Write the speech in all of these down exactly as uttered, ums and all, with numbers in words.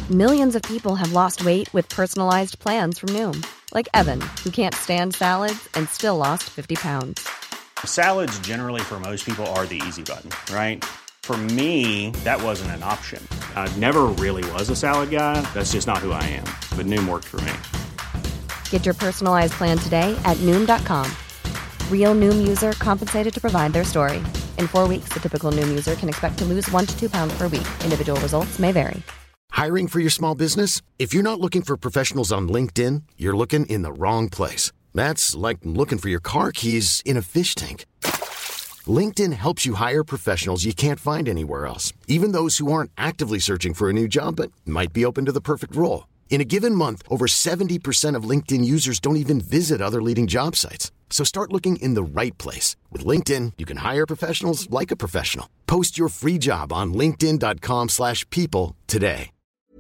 Millions of people have lost weight with personalized plans from Noom. Like Evan, who can't stand salads and still lost fifty pounds. Salads generally for most people are the easy button, right? For me, that wasn't an option. I never really was a salad guy. That's just not who I am. But Noom worked for me. Get your personalized plan today at Noom dot com. Real Noom user compensated to provide their story. In four weeks, the typical Noom user can expect to lose one to two pounds per week. Individual results may vary. Hiring for your small business? If you're not looking for professionals on LinkedIn, you're looking in the wrong place. That's like looking for your car keys in a fish tank. LinkedIn helps you hire professionals you can't find anywhere else, even those who aren't actively searching for a new job but might be open to the perfect role. In a given month, over seventy percent of LinkedIn users don't even visit other leading job sites. So start looking in the right place. With LinkedIn, you can hire professionals like a professional. Post your free job on linkedin dot com slash people today.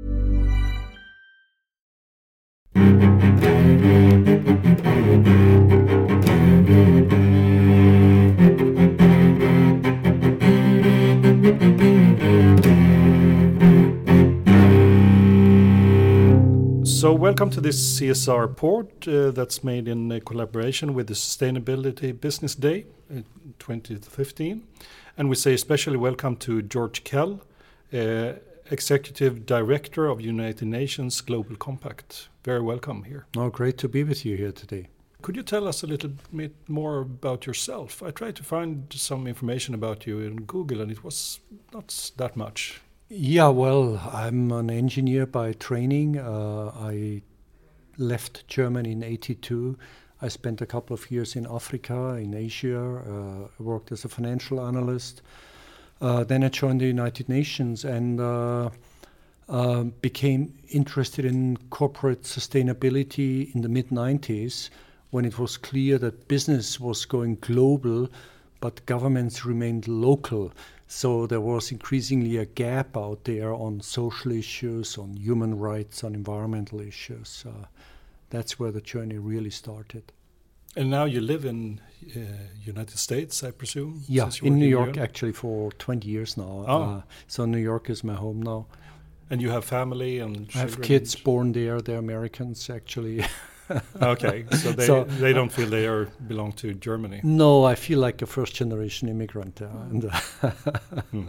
So welcome to this C S R report uh, that's made in uh, collaboration with the Sustainability Business Day in twenty fifteen. And we say especially welcome to George Kell, uh, Executive Director of United Nations Global Compact. Very welcome here. Oh, great to be with you here today. Could you tell us a little bit more about yourself? I tried to find some information about you in Google and it was not that much. Yeah, well, I'm an engineer by training. Uh, I left Germany in eighty-two. I spent a couple of years in Africa, in Asia. Uh, I worked as a financial analyst. Uh, then I joined the United Nations and uh, uh, became interested in corporate sustainability in the mid nineties when it was clear that business was going global, but governments remained local. So there was increasingly a gap out there on social issues, on human rights, on environmental issues. Uh, that's where the journey really started. And now you live in uh, United States, I presume? Yeah, in New York actually for twenty years now. Oh. Uh, so New York is my home now. And you have family and children? I have kids born there. They're Americans actually. Okay, so they so, they don't feel they are belong to Germany. No, I feel like a first generation immigrant. Uh, and, uh, hmm.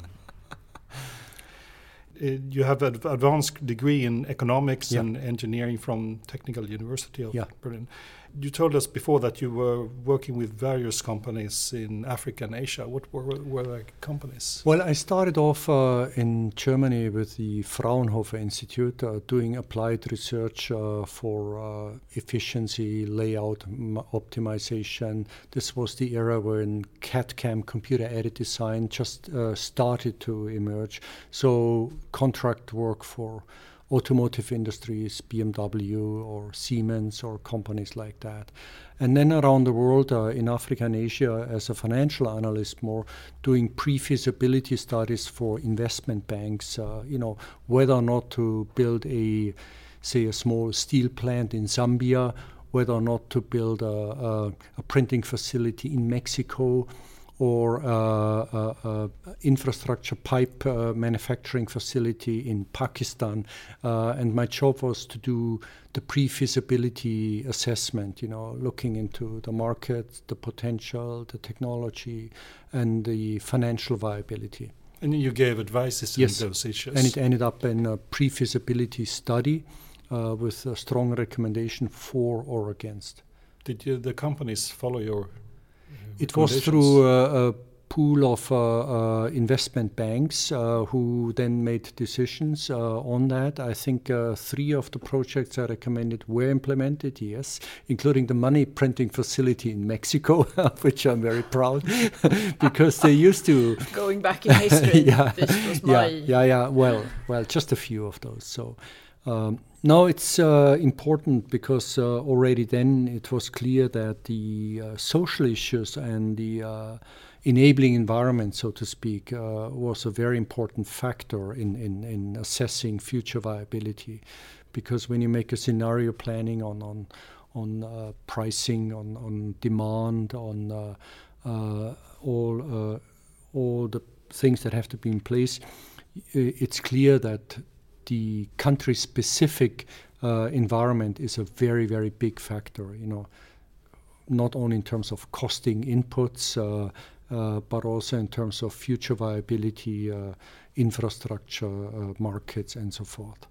uh, you have an advanced degree in economics yeah. and engineering from Technical University of yeah. Berlin. You told us before that you were working with various companies in Africa and Asia. What were, were the companies? Well, I started off uh, in Germany with the Fraunhofer Institute, uh, doing applied research uh, for uh, efficiency, layout m- optimization. This was the era when C A D C A M, computer-aided design, just uh, started to emerge. So contract work for automotive industries, B M W or Siemens or companies like that. And then around the world, uh, in Africa and Asia, as a financial analyst, more doing pre-feasibility studies for investment banks, uh, you know, whether or not to build a, say, a small steel plant in Zambia, whether or not to build a, a, a printing facility in Mexico, or uh, uh, uh, infrastructure pipe uh, manufacturing facility in Pakistan. Uh, and my job was to do the pre-feasibility assessment, you know, looking into the market, the potential, the technology, and the financial viability. And you gave advices yes. in those issues. And it ended up in a pre-feasibility study uh, with a strong recommendation for or against. Did you, the companies follow your It was through uh, a pool of uh, uh, investment banks uh, who then made decisions uh, on that. I think uh, three of the projects I recommended were implemented, yes, including the money printing facility in Mexico, which I'm very proud, because they used to... Going back in history, yeah, this was my... Yeah, yeah, yeah, well, well, just a few of those, so... Um, no, it's uh, important because uh, already then it was clear that the uh, social issues and the uh, enabling environment, so to speak, uh, was a very important factor in, in, in assessing future viability. Because when you make a scenario planning on on, on uh, pricing, on, on demand, on uh, uh, all uh, all the things that have to be in place, it's clear that the country-specific uh, environment is a very, very big factor, you know, not only in terms of costing inputs, uh, uh, but also in terms of future viability, uh, infrastructure, uh, markets, and so forth.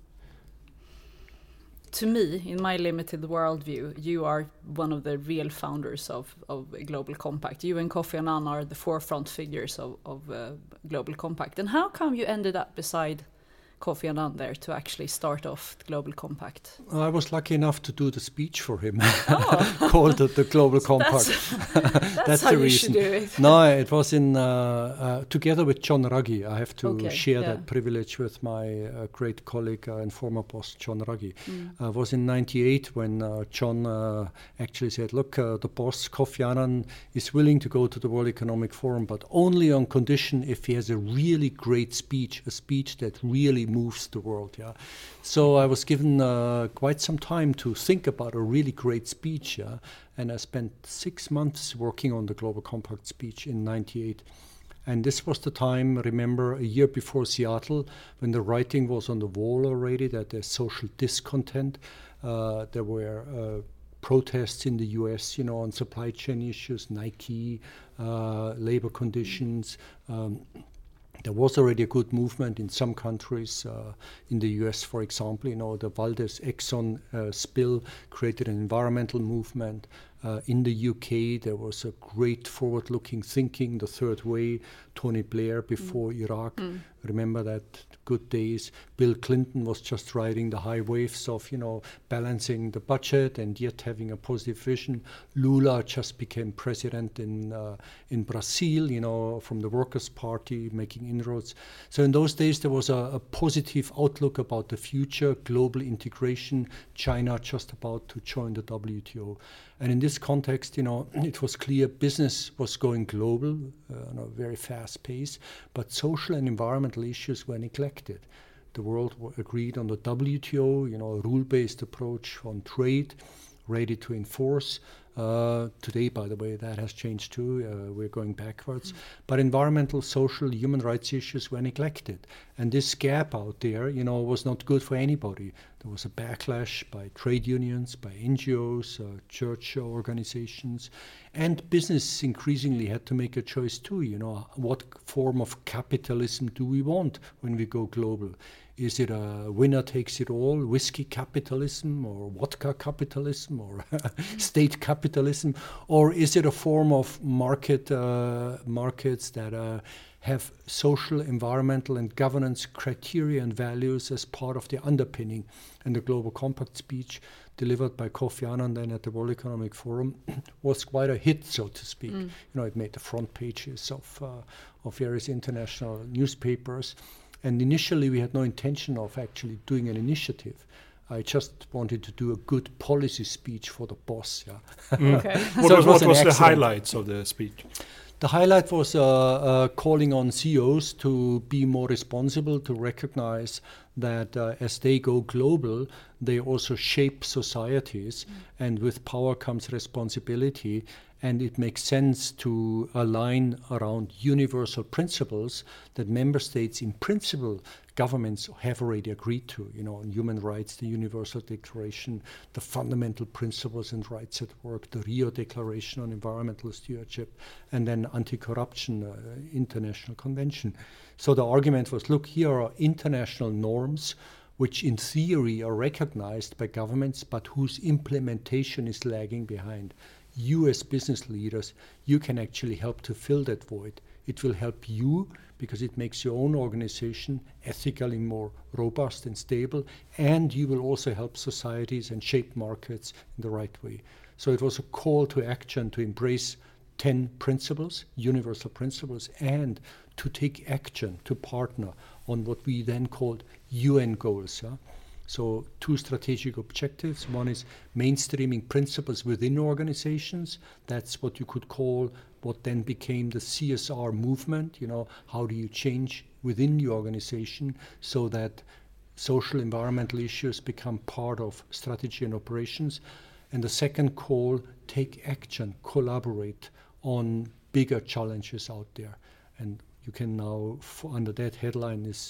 To me, in my limited worldview, you are one of the real founders of, of Global Compact. You and Kofi Annan are the forefront figures of, of uh, Global Compact. And how come you ended up beside Kofi Annan there to actually start off the Global Compact? I was lucky enough to do the speech for him, oh. called it the Global Compact. That's, that's, that's how the you reason. should do it. No, it was in uh, uh, together with John Ruggie. I have to okay, share yeah. that privilege with my uh, great colleague uh, and former boss, John Ruggie. Mm. Uh, it was in ninety-eight when uh, John uh, actually said, look, uh, the boss, Kofi Annan, is willing to go to the World Economic Forum, but only on condition if he has a really great speech, a speech that really moves the world. Yeah, so I was given uh, quite some time to think about a really great speech. Yeah, and I spent six months working on the Global Compact speech in ninety-eight. And this was the time, remember, a year before Seattle, when the writing was on the wall already that there's social discontent. Uh, there were uh, protests in the U S, you know, on supply chain issues, Nike, uh, labor conditions. Um, There was already a good movement in some countries. Uh, in the U S, for example, you know, the Valdez Exxon uh, spill created an environmental movement. Uh, in the U K, there was a great forward-looking thinking, the third way, Tony Blair before mm. Iraq. Mm. Remember that good days. Bill Clinton was just riding the high waves of, you know, balancing the budget and yet having a positive vision. Lula just became president in uh, in Brazil, you know, from the Workers' Party, making inroads. So in those days, there was a, a positive outlook about the future, global integration, China just about to join the W T O. And in this context, you know, it was clear business was going global uh, on a very fast pace, but social and environmental issues were neglected. The world w- agreed on the W T O, you know, a rule-based approach on trade, ready to enforce. Uh, today, by the way, that has changed too. Uh, we're going backwards. Mm-hmm. But environmental, social, human rights issues were neglected. And this gap out there, you know, was not good for anybody. There was a backlash by trade unions, by N G Os, uh, church organizations, and business increasingly had to make a choice too. You know, what form of capitalism do we want when we go global? Is it a winner takes it all, whiskey capitalism, or vodka capitalism, or state capitalism, or is it a form of market uh, markets that uh, have social, environmental, and governance criteria and values as part of the underpinning? And the Global Compact speech delivered by Kofi Annan then at the World Economic Forum was quite a hit, so to speak. Mm. You know, it made the front pages of uh, of various international newspapers. And initially, we had no intention of actually doing an initiative. I just wanted to do a good policy speech for the boss. Yeah. Mm. Okay. so what was, what was the highlights of the speech? The highlight was uh, uh, calling on C E Os to be more responsible, to recognize that uh, as they go global, they also shape societies, mm. and with power comes responsibility. And it makes sense to align around universal principles that member states, in principle, governments have already agreed to, you know, on human rights, the Universal Declaration, the fundamental principles and rights at work, the Rio Declaration on Environmental Stewardship, and then anti-corruption, uh, international convention. So the argument was, look, here are international norms which in theory are recognized by governments, but whose implementation is lagging behind. You as business leaders, you can actually help to fill that void. It will help you because it makes your own organization ethically more robust and stable, and you will also help societies and shape markets in the right way. So it was a call to action to embrace ten principles, universal principles, and to take action, to partner on what we then called U N goals. Yeah? So two strategic objectives. One is mainstreaming principles within organizations. That's what you could call what then became the C S R movement. You know, how do you change within your organization so that social environmental issues become part of strategy and operations? And the second call, take action, collaborate on bigger challenges out there. And you can now, f- under that headline is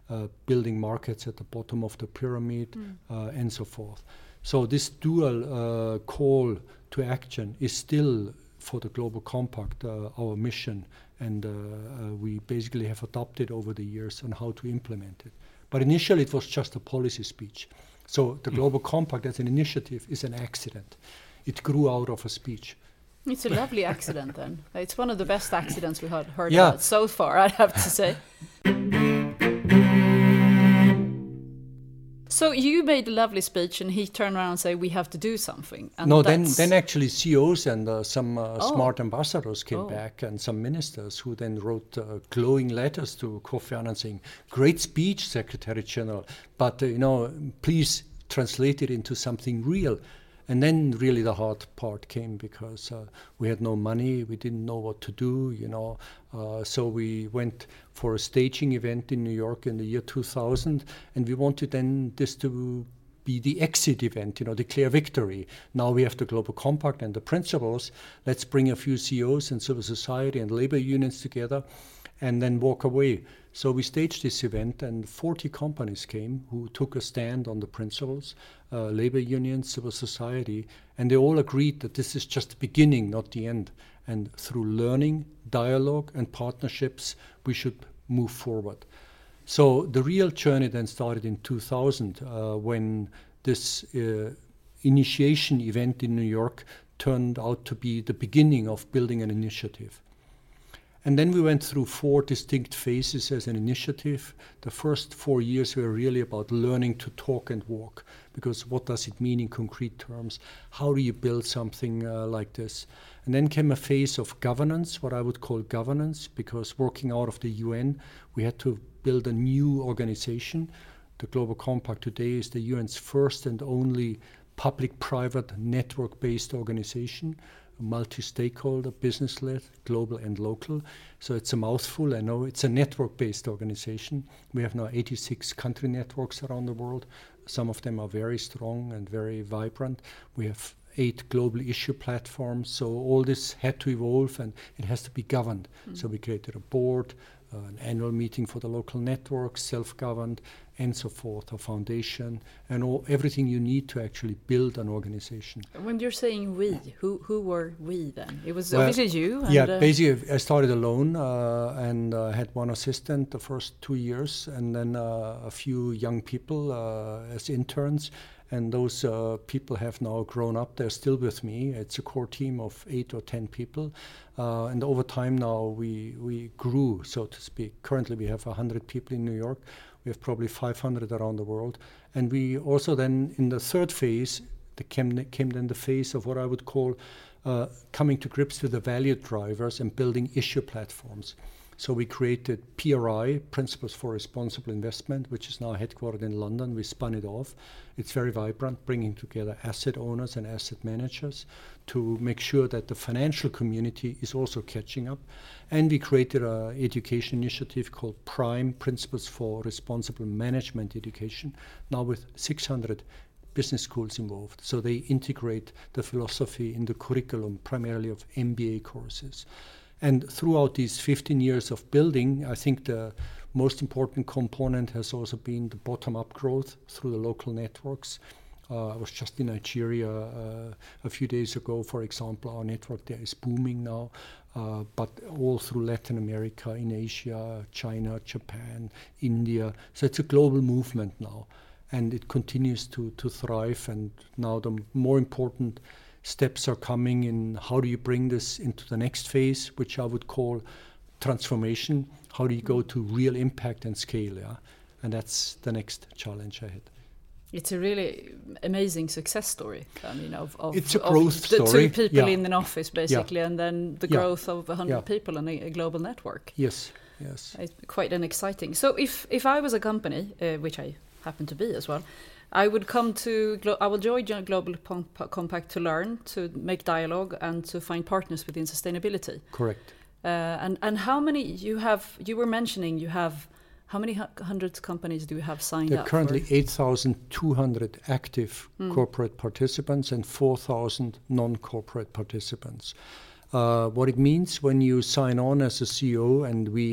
uh, building markets at the bottom of the pyramid, mm. uh, and so forth. So this dual uh, call to action is still, for the Global Compact, uh, our mission, and uh, uh, we basically have adopted over the years on how to implement it. But initially it was just a policy speech. So the Global Compact as an initiative is an accident. It grew out of a speech. It's a lovely accident then. It's one of the best accidents we had heard yeah. about so far, I'd have to say. So you made a lovely speech and he turned around and said, we have to do something. And no, then, then actually C E Os and uh, some uh, oh. smart ambassadors came oh. back, and some ministers who then wrote uh, glowing letters to Kofi Annan saying, great speech, Secretary General, but uh, you know, please translate it into something real. And then really the hard part came, because uh, we had no money, we didn't know what to do, you know. Uh, so we went for a staging event in New York in the year two thousand, and we wanted then this to be the exit event, you know, declare victory. Now we have the Global Compact and the principles. Let's bring a few C E Os and civil society and labor unions together and then walk away. So we staged this event, and forty companies came who took a stand on the principles, uh, labor unions, civil society, and they all agreed that this is just the beginning, not the end. And through learning, dialogue, and partnerships, we should move forward. So the real journey then started in two thousand, uh, when this uh, initiation event in New York turned out to be the beginning of building an initiative. And then we went through four distinct phases as an initiative. The first four years were really about learning to talk and walk, because what does it mean in concrete terms? How do you build something uh, like this? And then came a phase of governance, what I would call governance, because working out of the U N, we had to build a new organization. The Global Compact today is the U N's first and only public-private network-based organization, multi-stakeholder, business-led, global and local. So it's a mouthful, I know. It's a network-based organization. We have now eighty-six country networks around the world. Some of them are very strong and very vibrant. We have eight global issue platforms. So all this had to evolve, and it has to be governed. Mm. So we created a board, uh, an annual meeting for the local networks, self-governed, and so forth, a foundation, and all, everything you need to actually build an organization. When you're saying we, who who were we then? It was well, obviously you. And yeah, uh, basically I started alone uh, and uh, had one assistant the first two years, and then uh, a few young people uh, as interns. And those uh, people have now grown up. They're still with me. It's a core team of eight or ten people. Uh, and over time now we, we grew, so to speak. Currently we have one hundred people in New York. We have probably five hundred around the world. And we also then, in the third phase, the came, came then the phase of what I would call uh, coming to grips with the value drivers and building issue platforms. So we created P R I, Principles for Responsible Investment, which is now headquartered in London. We spun it off. It's very vibrant, bringing together asset owners and asset managers to make sure that the financial community is also catching up. And we created an education initiative called PRIME, Principles for Responsible Management Education, now with six hundred business schools involved. So they integrate the philosophy in the curriculum, primarily of M B A courses. And throughout these fifteen years of building, I think the most important component has also been the bottom-up growth through the local networks. Uh, I was just in Nigeria uh, a few days ago, for example. Our network there is booming now, uh, but all through Latin America, in Asia, China, Japan, India. So it's a global movement now, and it continues to, to thrive. And now the more important steps are coming in how do you bring this into the next phase, which I would call transformation. How do you go to real impact and scale? Yeah? And that's the next challenge ahead. It's a really amazing success story. I mean, of, of, it's a of growth the story. two people yeah. in an office, basically, yeah. and then the yeah. growth of one hundred yeah. people and a, a global network. Yes, yes. It's quite an exciting. So if, if I was a company, uh, which I happen to be as well, I would come to, glo- I will join Global Pomp- Compact to learn, to make dialogue, and to find partners within sustainability. Correct. Uh, and and how many you have? You were mentioning you have. How many hu- hundreds companies do you have signed there up? There are currently for? eight thousand two hundred active mm. corporate participants and four thousand non-corporate participants. Uh, what it means when you sign on as a C E O, and we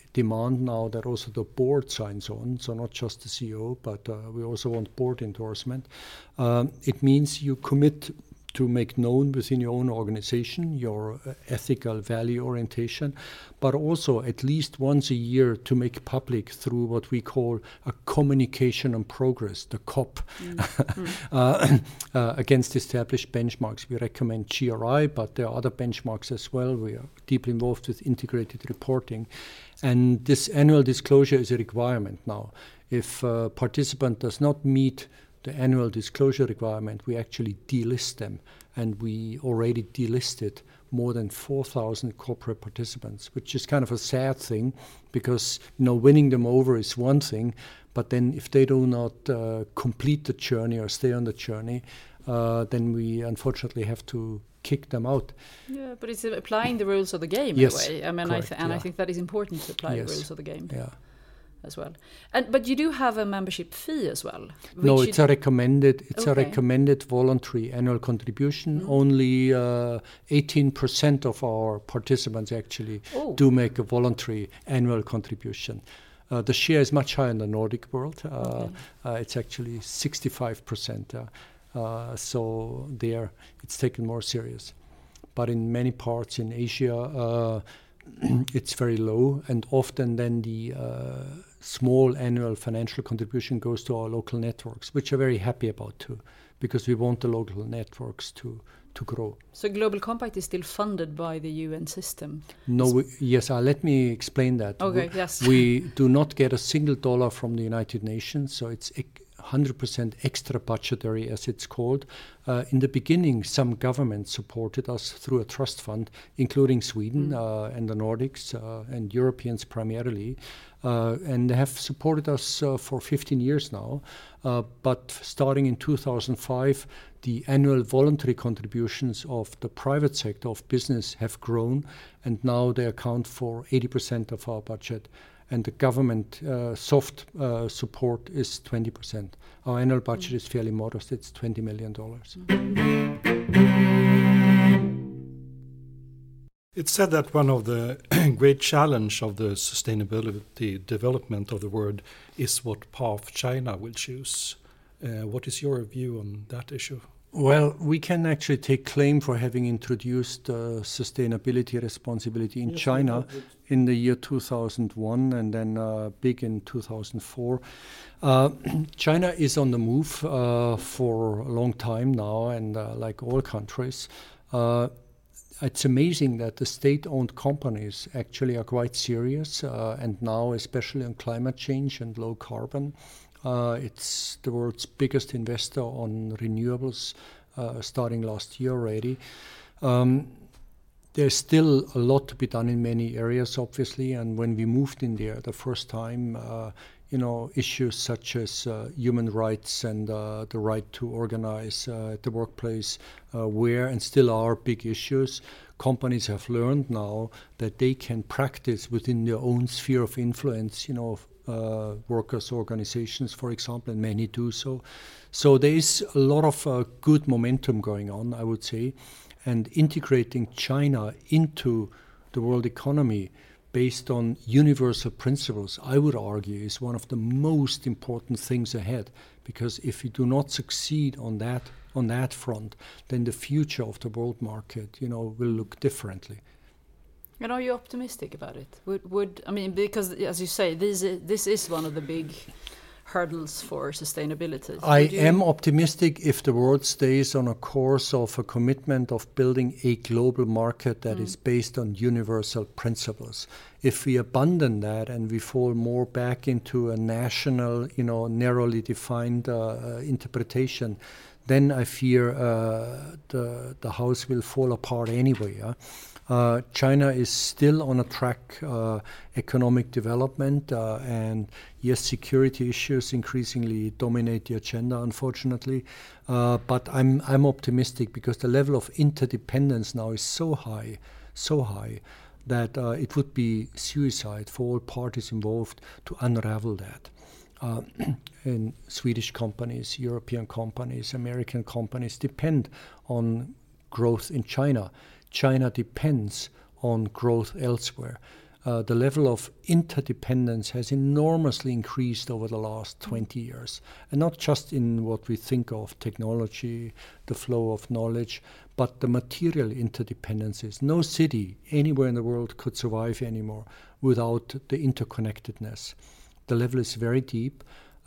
demand now that also the board signs on, so not just the C E O, but uh, we also want board endorsement. Um, it means you commit to make known within your own organization your uh, ethical value orientation, but also at least once a year to make public through what we call a communication on progress, the C O P, mm. uh, uh, against established benchmarks. We recommend G R I, but there are other benchmarks as well. We are deeply involved with integrated reporting. And this annual disclosure is a requirement now. If a participant does not meet the annual disclosure requirement, we actually delist them. And we already delisted more than four thousand corporate participants, which is kind of a sad thing because, you know, winning them over is one thing, but then if they do not uh, complete the journey or stay on the journey, uh, then we unfortunately have to kick them out. Yeah, but it's applying the rules of the game yes, in a way. I mean, correct, I th- and yeah. I think that is important to apply yes. the rules of the game. Yeah. As well, and but you do have a membership fee as well. No, it's a recommended. It's okay. a recommended voluntary annual contribution. Mm-hmm. Only uh, eighteen percent of our participants actually oh. do make a voluntary annual contribution. Uh, the share is much higher in the Nordic world. Uh, okay. uh, it's actually sixty-five percent. Uh, uh, so there, it's taken more serious. But in many parts in Asia, uh, it's very low, and often then the uh, small annual financial contribution goes to our local networks, which are very happy about too, because we want the local networks to to grow. So Global Compact is still funded by the U N system? No, we, yes, uh, let me explain that. Okay, we, yes. We do not get a single dollar from the United Nations, so it's one hundred percent extra budgetary, as it's called. Uh, in the beginning, some governments supported us through a trust fund, including Sweden mm. uh, and the Nordics uh, and Europeans primarily. Uh, and they have supported us uh, for fifteen years now. Uh, but starting in two thousand five, the annual voluntary contributions of the private sector of business have grown, and now they account for eighty percent of our budget. And the government uh, soft uh, support is twenty percent. Our annual budget mm. is fairly modest. It's twenty million dollars. It's said that one of the great challenge of the sustainability development of the world is what path China will choose. Uh, what is your view on that issue? Well, we can actually take claim for having introduced uh, sustainability responsibility in yes, China in the year two thousand one and then uh, big in two thousand four. Uh, China is on the move uh, for a long time now, and uh, like all countries, uh, it's amazing that the state-owned companies actually are quite serious, uh, and now especially on climate change and low carbon. Uh, it's the world's biggest investor on renewables, uh, starting last year already. Um, there's still a lot to be done in many areas, obviously, and when we moved in there the first time, uh, you know, issues such as uh, human rights and uh, the right to organize uh, at the workplace uh, were and still are big issues. Companies have learned now that they can practice within their own sphere of influence, you know, Uh, workers' organizations, for example, and many do so. So there is a lot of uh, good momentum going on, I would say, and integrating China into the world economy based on universal principles, I would argue, is one of the most important things ahead, because if we do not succeed on that on that front, then the future of the world market, you know, will look differently. And are you optimistic about it? Would, would I mean, because as you say, this is, this is one of the big hurdles for sustainability. I am optimistic if the world stays on a course of a commitment of building a global market that mm. is based on universal principles. If we abandon that and we fall more back into a national, you know, narrowly defined uh, interpretation, then I fear uh, the the house will fall apart anyway. Yeah? Uh, China is still on a track, uh, economic development, uh, and yes, security issues increasingly dominate the agenda, unfortunately. Uh, but I'm I'm optimistic because the level of interdependence now is so high, so high, that uh, it would be suicide for all parties involved to unravel that. Uh, and Swedish companies, European companies, American companies depend on growth in China. China depends on growth elsewhere. Uh, the level of interdependence has enormously increased over the last twenty years. And not just in what we think of, technology, the flow of knowledge, but the material interdependencies. No city anywhere in the world could survive anymore without the interconnectedness. The level is very deep.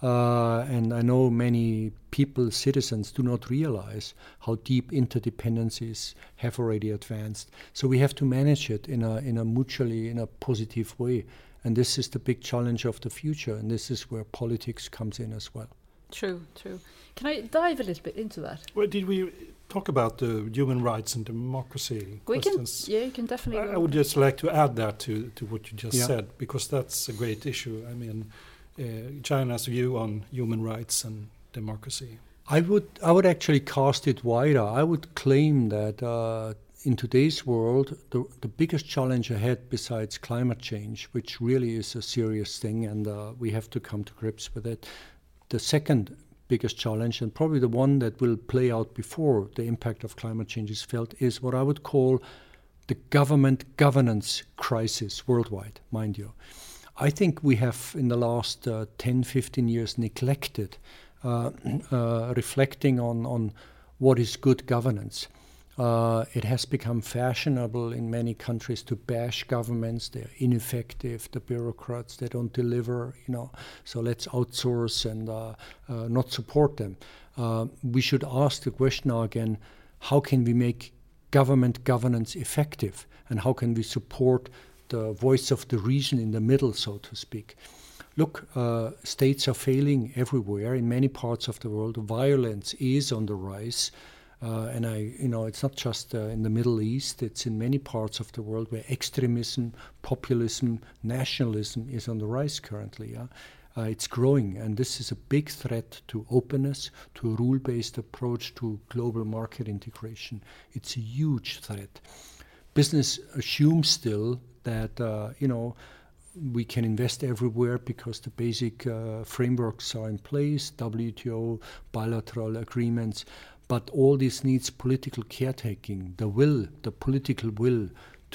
Uh, and I know many people, citizens, do not realize how deep interdependencies have already advanced. So we have to manage it in a in a mutually, in a positive way. And this is the big challenge of the future. And this is where politics comes in as well. True, true. Can I dive a little bit into that? Well, did we talk about the human rights and democracy We questions? can, yeah, you can definitely. I, go I would just like to add that to, to what you just Yeah. said, because that's a great issue. I mean, uh, China's view on human rights and democracy. I would I would actually cast it wider. I would claim that uh, in today's world, the, the biggest challenge ahead besides climate change, which really is a serious thing, and uh, we have to come to grips with it. The second biggest challenge, and probably the one that will play out before the impact of climate change is felt, is what I would call the government governance crisis worldwide, mind you. I think we have, in the last uh, ten, fifteen years, neglected uh, uh, reflecting on, on what is good governance. Uh, it has become fashionable in many countries to bash governments. They're ineffective, the bureaucrats, they don't deliver, you know, so let's outsource and uh, uh, not support them. Uh, we should ask the question now again, how can we make government governance effective? And how can we support the voice of the region in the middle, so to speak? Look, uh, states are failing everywhere. In many parts of the world, violence is on the rise. Uh, and I, you know, it's not just uh, in the Middle East, it's in many parts of the world where extremism, populism, nationalism is on the rise currently. Yeah? Uh, it's growing, and this is a big threat to openness, to a rule-based approach to global market integration. It's a huge threat. Business assumes still that, uh, you know, we can invest everywhere because the basic uh, frameworks are in place, W T O, bilateral agreements. But all this needs political caretaking. The will, the political will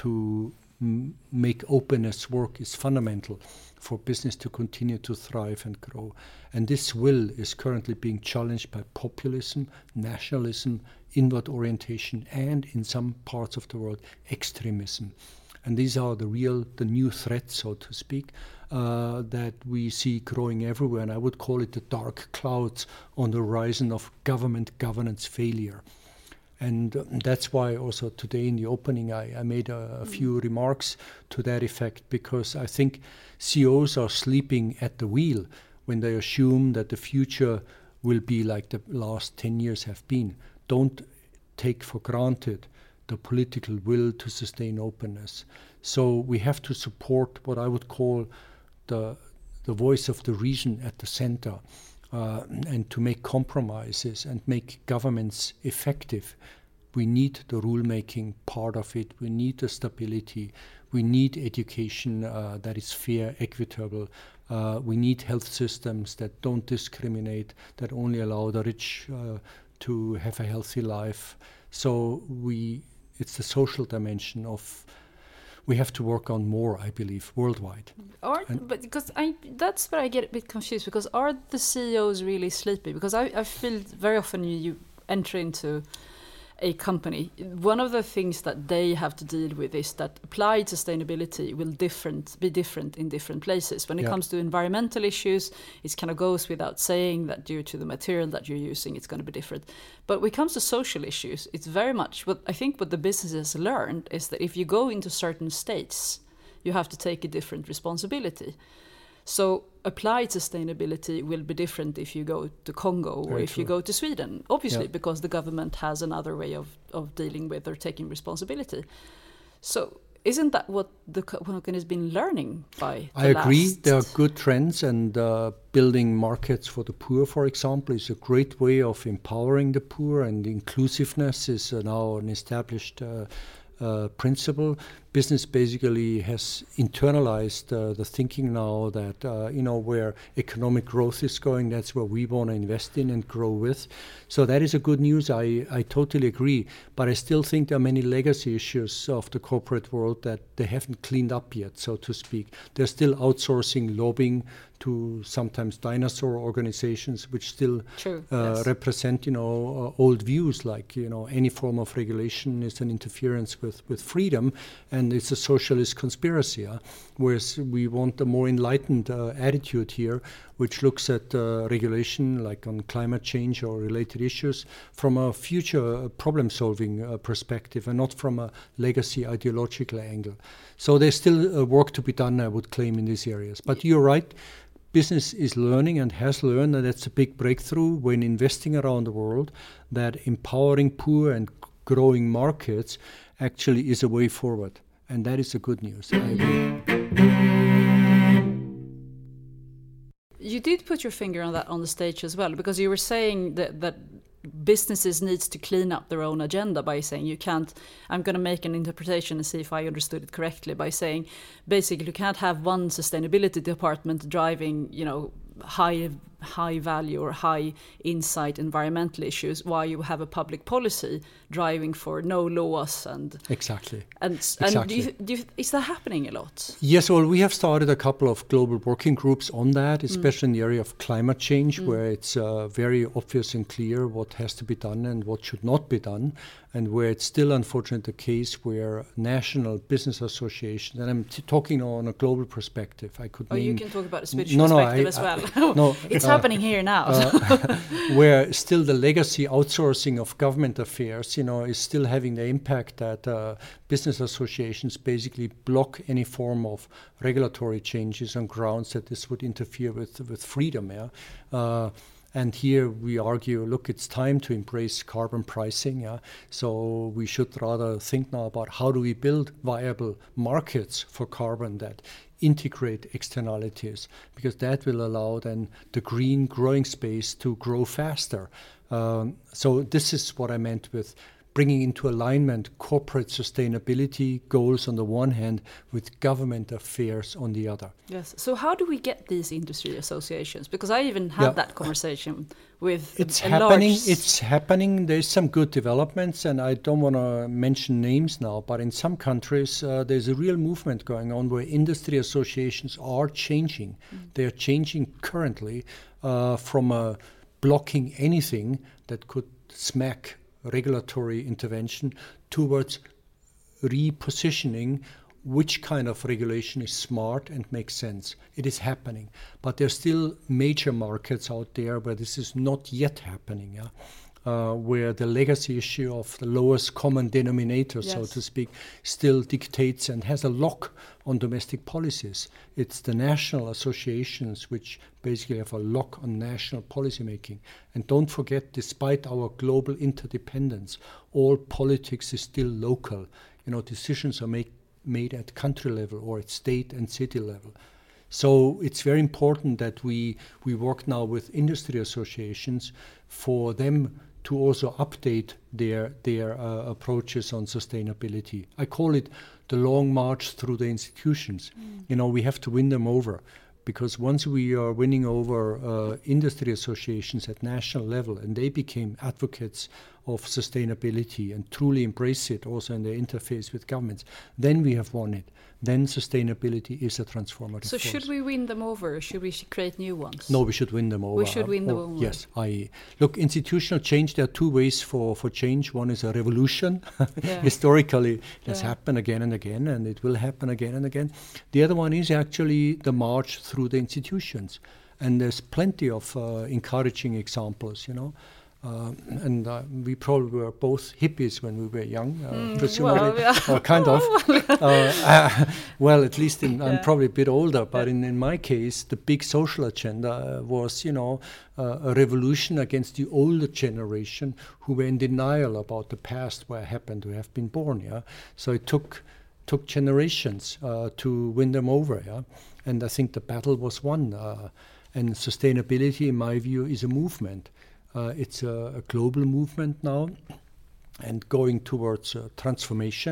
to m- make openness work is fundamental for business to continue to thrive and grow. And this will is currently being challenged by populism, nationalism, inward orientation, and in some parts of the world, extremism. And these are the real, the new threats, so to speak, uh, that we see growing everywhere. And I would call it the dark clouds on the horizon of government governance failure. And uh, that's why also today in the opening I, I made a, a few remarks to that effect, because I think C E Os are sleeping at the wheel when they assume that the future will be like the last ten years have been. Don't take for granted the political will to sustain openness. So we have to support what I would call the the voice of the region at the center, uh, and to make compromises and make governments effective. We need the rule-making part of it. We need the stability. We need education uh, that is fair, equitable. Uh, we need health systems that don't discriminate, that only allow the rich uh, to have a healthy life. So we It's the social dimension of we have to work on more, I believe, worldwide. Are, but because I, that's where I get a bit confused, because are the C E Os really sleepy? Because I, I feel very often you, you enter into a company, one of the things that they have to deal with is that applied sustainability will different be different in different places. When it yeah. comes to environmental issues, it kind of goes without saying that due to the material that you're using, it's going to be different. But when it comes to social issues, it's very much what I think what the businesses learned is that if you go into certain states, you have to take a different responsibility. So applied sustainability will be different if you go to Congo or Very if true. you go to Sweden, obviously, Yeah. because the government has another way of, of dealing with or taking responsibility. So isn't that what the Copenhagen has been learning by the I agree. last... There are good trends, and uh, building markets for the poor, for example, is a great way of empowering the poor, and inclusiveness is uh, now an established uh, uh, principle. Business basically has internalized uh, the thinking now that, uh, you know, where economic growth is going, that's where we want to invest in and grow with. So that is a good news. I, I totally agree. But I still think there are many legacy issues of the corporate world that they haven't cleaned up yet, so to speak. They're still outsourcing lobbying to sometimes dinosaur organizations, which still True, uh, yes. represent, you know, uh, old views, like, you know, any form of regulation is an interference with, with freedom, and it's a socialist conspiracy. Huh? Whereas we want a more enlightened uh, attitude here, which looks at uh, regulation, like on climate change or related issues, from a future uh, problem-solving uh, perspective, and not from a legacy ideological angle. So there's still uh, work to be done, I would claim, in these areas. But you're right. Business is learning and has learned, and that's a big breakthrough when investing around the world, that empowering poor and growing markets actually is a way forward. And that is the good news. I agree. You did put your finger on that on the stage as well, because you were saying that, that businesses needs to clean up their own agenda by saying you can't, I'm going to make an interpretation and see if I understood it correctly, by saying basically you can't have one sustainability department driving, you know, high high value or high insight environmental issues, while you have a public policy driving for no laws and exactly and exactly. and do you, do you, is that happening a lot? Yes, well, we have started a couple of global working groups on that, especially mm. in the area of climate change, mm. where it's uh, very obvious and clear what has to be done and what should not be done, and where it's still unfortunately the case where national business associations, and I'm t- talking on a global perspective, I could oh, name... you can talk about a Swedish no, perspective no, I, as well. I, no, it's uh, happening here now. uh, where still the legacy outsourcing of government affairs, you know, is still having the impact that uh, business associations basically block any form of regulatory changes on grounds that this would interfere with with freedom. Yeah. Uh, And here we argue, look, it's time to embrace carbon pricing. Yeah? So we should rather think now about how do we build viable markets for carbon that integrate externalities, because that will allow then the green growing space to grow faster. Um, so this is what I meant with bringing into alignment corporate sustainability goals on the one hand with government affairs on the other. Yes. So how do we get these industry associations? Because I even had yeah. that conversation with it's a happening. large... It's happening. There's some good developments, and I don't want to mention names now, but in some countries uh, there's a real movement going on where industry associations are changing. Mm. They are changing currently uh, from uh, blocking anything that could smack regulatory intervention towards repositioning which kind of regulation is smart and makes sense. It is happening, but there's still major markets out there where this is not yet happening, yeah? uh, where the legacy issue of the lowest common denominator, yes. so to speak, still dictates and has a lock on domestic policies. It's the national associations which basically have a lock on national policy making. And don't forget, despite our global interdependence, all politics is still local. You know, decisions are make, made at country level or at state and city level. So it's very important that we, we work now with industry associations for them to also update their, their uh, approaches on sustainability. I call it the long march through the institutions. Mm. You know, we have to win them over, because once we are winning over uh, industry associations at national level and they became advocates of sustainability and truly embrace it also in their interface with governments, then we have won it. Then sustainability is a transformative So force. Should we win them over, or should we create new ones? No, we should win them over. We should win them oh, over. Yes. I look, institutional change, there are two ways for, for change. One is a revolution. Yeah. Historically, it has yeah. happened again and again, and it will happen again and again. The other one is actually the march through the institutions. And there's plenty of uh, encouraging examples, you know. Uh, and uh, we probably were both hippies when we were young, uh, mm, presumably, well, yeah. or kind of. uh, uh, well, at least in, yeah. I'm probably a bit older, but yeah. in, in my case, the big social agenda was, you know, uh, a revolution against the older generation who were in denial about the past where I happened to have been born. Yeah, so it took took generations uh, to win them over. Yeah, and I think the battle was won. Uh, and sustainability, in my view, is a movement. Uh, it's a, a global movement now, and going towards uh, transformation.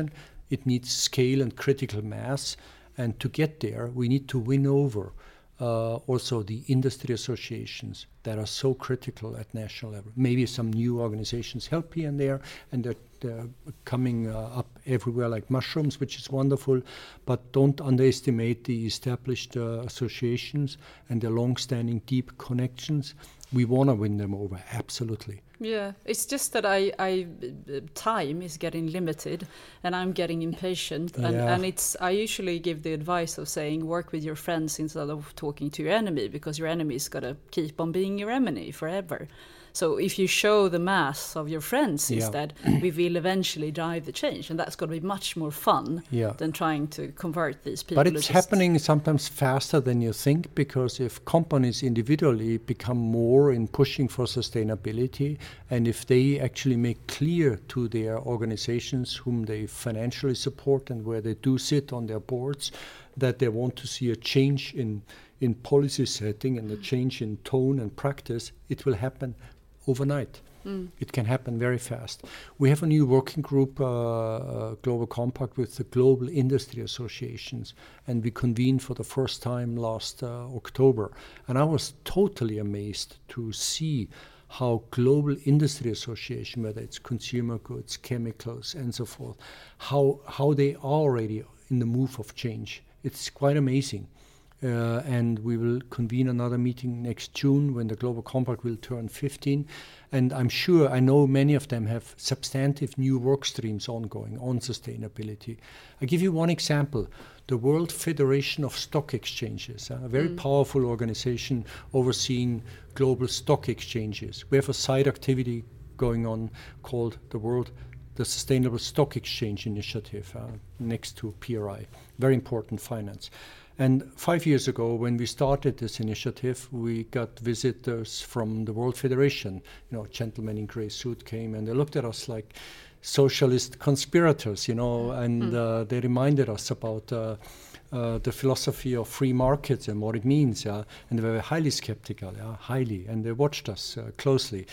It needs scale and critical mass. And to get there, we need to win over uh, also the industry associations that are so critical at national level. Maybe some new organizations help here and there, and they're, they're coming uh, up everywhere like mushrooms, which is wonderful. But don't underestimate the established uh, associations and their long-standing deep connections. We want to win them over, absolutely. Yeah, it's just that I, I time is getting limited, and I'm getting impatient. And, Yeah. and it's I usually give the advice of saying work with your friends instead of talking to your enemy, because your enemy is gonna keep on being your enemy forever. So if you show the mass of your friends Yeah. instead, we will eventually drive the change, and that's going to be much more fun Yeah. than trying to convert these people. But who it's just- happening sometimes faster than you think, because if companies individually become more in pushing for sustainability, and if they actually make clear to their organizations whom they financially support and where they do sit on their boards, that they want to see a change in, in policy setting and a change in tone and practice, it will happen overnight. Mm. It can happen very fast. We have a new working group, uh, uh, Global Compact, with the global industry associations, and we convened for the first time last uh, October. And I was totally amazed to see how global industry association, whether it's consumer goods, chemicals, and so forth, how how they are already in the move of change. It's quite amazing. Uh, and we will convene another meeting next June when the Global Compact will turn fifteen. And I'm sure, I know many of them have substantive new work streams ongoing on sustainability. I'll give you one example. The World Federation of Stock Exchanges, a very mm. powerful organization overseeing global stock exchanges. We have a side activity going on called the World the Sustainable Stock Exchange Initiative, uh, next to P R I, very important finance. And five years ago, when we started this initiative, we got visitors from the World Federation. You know, a gentleman in grey suit came, and they looked at us like socialist conspirators, you know, and mm. uh, they reminded us about uh, uh, the philosophy of free markets and what it means, yeah? And they were highly skeptical, yeah? highly, and they watched us uh, closely.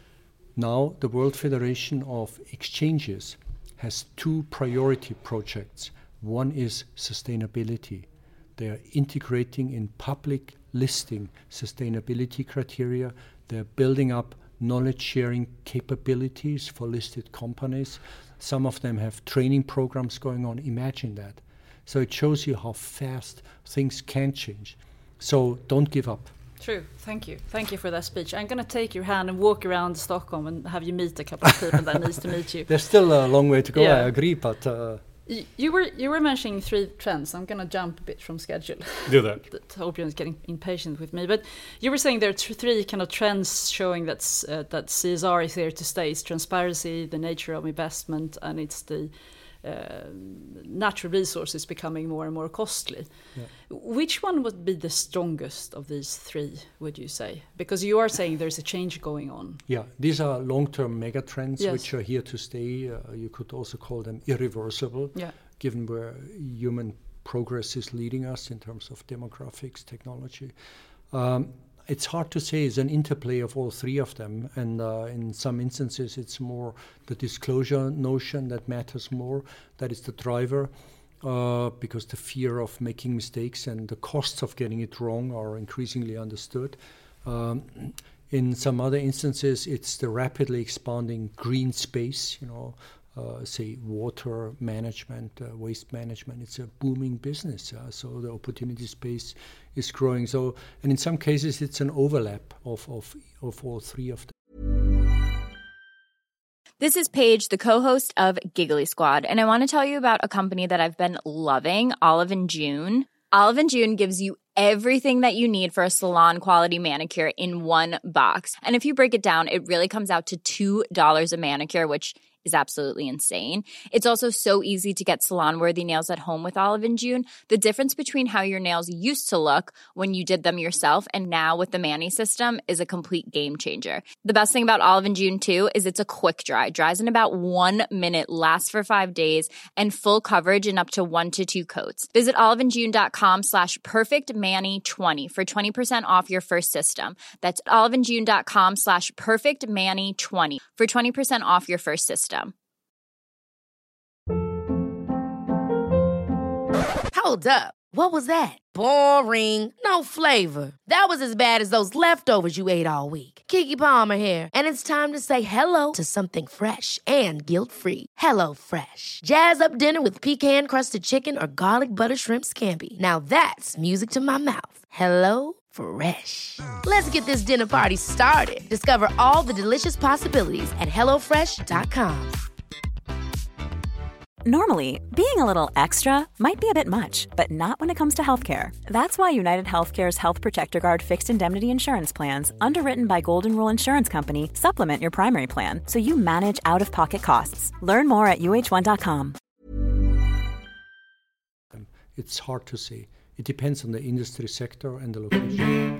Now, the World Federation of Exchanges has two priority projects. One is sustainability. They are integrating in public listing sustainability criteria. They're building up knowledge-sharing capabilities for listed companies. Some of them have training programs going on. Imagine that. So it shows you how fast things can change. So don't give up. True. Thank you. Thank you for that speech. I'm going to take your hand and walk around Stockholm and have you meet a couple of people that needs to meet you. There's still a long way to go, yeah. I agree, but... Uh, you, you were you were mentioning three trends. I'm going to jump a bit from schedule. Do that. Torbjörn is getting impatient with me. But you were saying there are th- three kind of trends showing that, uh, that C S R is here to stay. It's transparency, the nature of investment, and it's the Uh, natural resources becoming more and more costly. Yeah. Which one would be the strongest of these three, would you say? Because you are saying there's a change going on. Yeah, these are long-term megatrends yes. which are here to stay. Uh, you could also call them irreversible, yeah. given where human progress is leading us in terms of demographics, technology. Um, It's hard to say. It's an interplay of all three of them. And uh, in some instances, it's more the disclosure notion that matters more. That is the driver, uh, because the fear of making mistakes and the costs of getting it wrong are increasingly understood. Um, in some other instances, it's the rapidly expanding green space, you know, Uh, say water management, uh, waste management. It's a booming business, uh, so the opportunity space is growing. So, and in some cases, it's an overlap of of, of all three of them. This is Paige, the co-host of Giggly Squad, and I want to tell you about a company that I've been loving, Olive and June. Olive and June gives you everything that you need for a salon-quality manicure in one box. And if you break it down, it really comes out to two dollars a manicure, which is absolutely insane. It's also so easy to get salon-worthy nails at home with Olive and June. The difference between how your nails used to look when you did them yourself and now with the Mani system is a complete game changer. The best thing about Olive and June, too, is it's a quick dry. Dries in about one minute, lasts for five days, and full coverage in up to one to two coats. Visit oliveandjune.com slash perfectmani20 for twenty percent off your first system. That's oliveandjune.com slash perfectmani20 for twenty percent off your first system. Hold up. What was that? Boring. No flavor. That was as bad as those leftovers you ate all week. Keke Palmer here, and it's time to say hello to something fresh and guilt-free. Hello Fresh. Jazz up dinner with pecan-crusted chicken or garlic butter shrimp scampi. Now that's music to my mouth. Hello Fresh. Let's get this dinner party started. Discover all the delicious possibilities at hello fresh dot com. Normally, being a little extra might be a bit much, but not when it comes to healthcare. That's why United Healthcare's Health Protector Guard fixed indemnity insurance plans, underwritten by Golden Rule Insurance Company, supplement your primary plan so you manage out-of-pocket costs. Learn more at U H one dot com. It's hard to say. It depends on the industry sector and the location.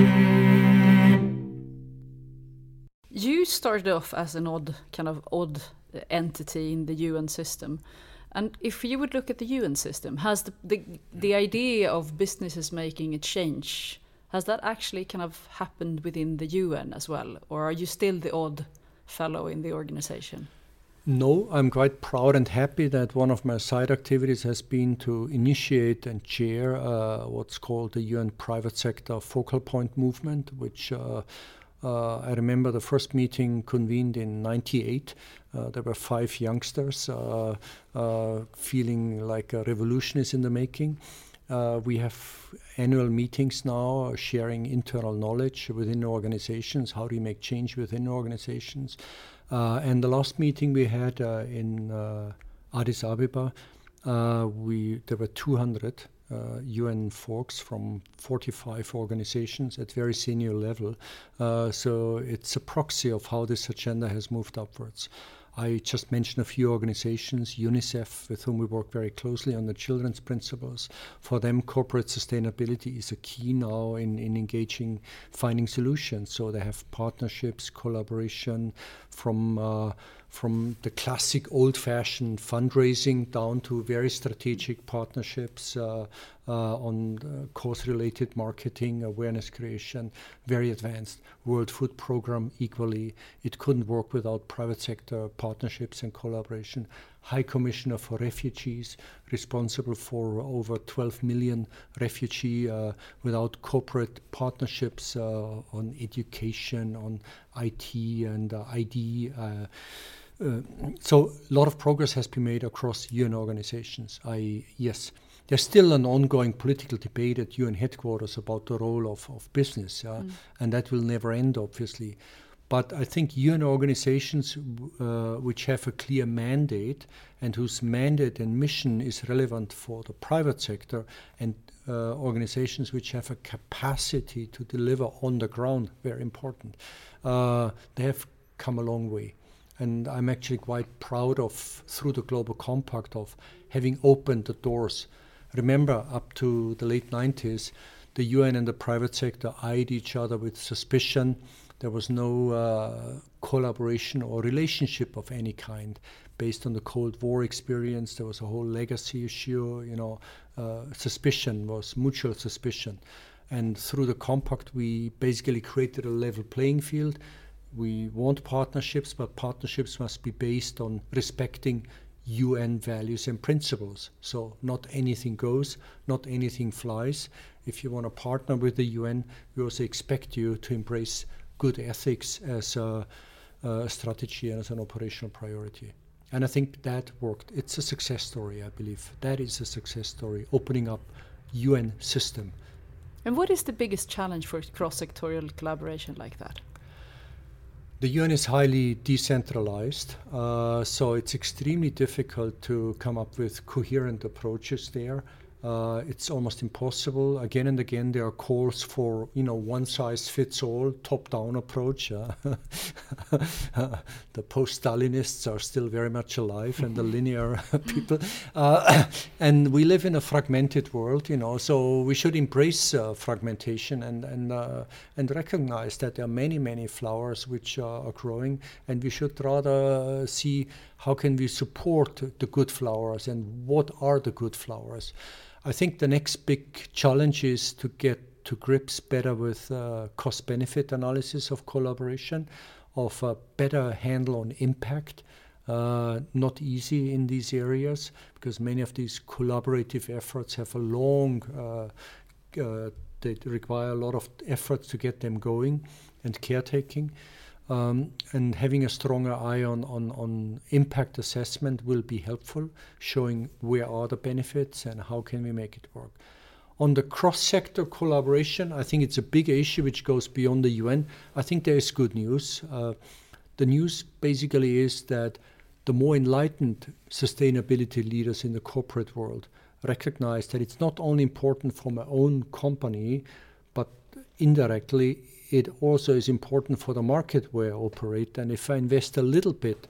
You started off as an odd, kind of odd entity in the U N system. And if you would look at the U N system, has the, the, the idea of businesses making a change, has that actually kind of happened within the U N as well? Or are you still the odd fellow in the organization? No, I'm quite proud and happy that one of my side activities has been to initiate and chair uh, what's called the U N Private Sector Focal Point Movement, which uh, uh, I remember the first meeting convened in ninety-eight. Uh, there were five youngsters uh, uh, feeling like a revolution is in the making. Uh, we have annual meetings now uh, sharing internal knowledge within organizations. How do you make change within organizations? Uh, and the last meeting we had uh, in uh, Addis Ababa, uh, we there were two hundred uh, U N folks from forty-five organizations at very senior level. Uh, so it's a proxy of how this agenda has moved upwards. I just mentioned a few organizations, UNICEF, with whom we work very closely on the children's principles. For them, corporate sustainability is a key now in, in engaging, finding solutions. So they have partnerships, collaboration from uh, from the classic old-fashioned fundraising down to very strategic partnerships uh, uh, on uh, cause-related marketing, awareness creation, very advanced. World Food Program equally. It couldn't work without private sector partnerships and collaboration. High Commissioner for Refugees, responsible for over twelve million refugees uh, without corporate partnerships uh, on education, on I T and uh, I D. Uh, uh, so a lot of progress has been made across U N organizations. I yes. There's still an ongoing political debate at U N headquarters about the role of, of business, uh, mm. and that will never end, obviously. But I think U N organizations uh, which have a clear mandate and whose mandate and mission is relevant for the private sector, and uh, organizations which have a capacity to deliver on the ground, very important, uh, they have come a long way. And I'm actually quite proud of, through the Global Compact, of having opened the doors. Remember, up to the late nineties, the U N and the private sector eyed each other with suspicion. There was no uh, collaboration or relationship of any kind. Based on the Cold War experience, there was a whole legacy issue, you know, uh, suspicion was mutual suspicion. And through the compact, we basically created a level playing field. We want partnerships, but partnerships must be based on respecting U N values and principles. So not anything goes, not anything flies. If you want to partner with the U N, we also expect you to embrace good ethics as a, a strategy and as an operational priority. And I think that worked. It's a success story, I believe. That is a success story, opening up U N system. And what is the biggest challenge for cross-sectorial collaboration like that? The U N is highly decentralized, uh, so it's extremely difficult to come up with coherent approaches there. Uh, it's almost impossible. Again and again, there are calls for, you know, one-size-fits-all, top-down approach. Uh, the post-Stalinists are still very much alive, and the linear people. Uh, and we live in a fragmented world, you know, so we should embrace uh, fragmentation and and uh, and recognize that there are many, many flowers which uh, are growing, and we should rather see how can we support the good flowers and what are the good flowers. I think the next big challenge is to get to grips better with uh, cost-benefit analysis of collaboration, of a better handle on impact. Uh, not easy in these areas because many of these collaborative efforts have a long, uh, uh, they require a lot of efforts to get them going and caretaking. Um, and having a stronger eye on, on, on impact assessment will be helpful, showing where are the benefits and how can we make it work. On the cross-sector collaboration, I think it's a big issue which goes beyond the U N. I think there is good news. Uh, the news basically is that the more enlightened sustainability leaders in the corporate world recognize that it's not only important for my own company, but indirectly it also is important for the market where I operate. And if I invest a little bit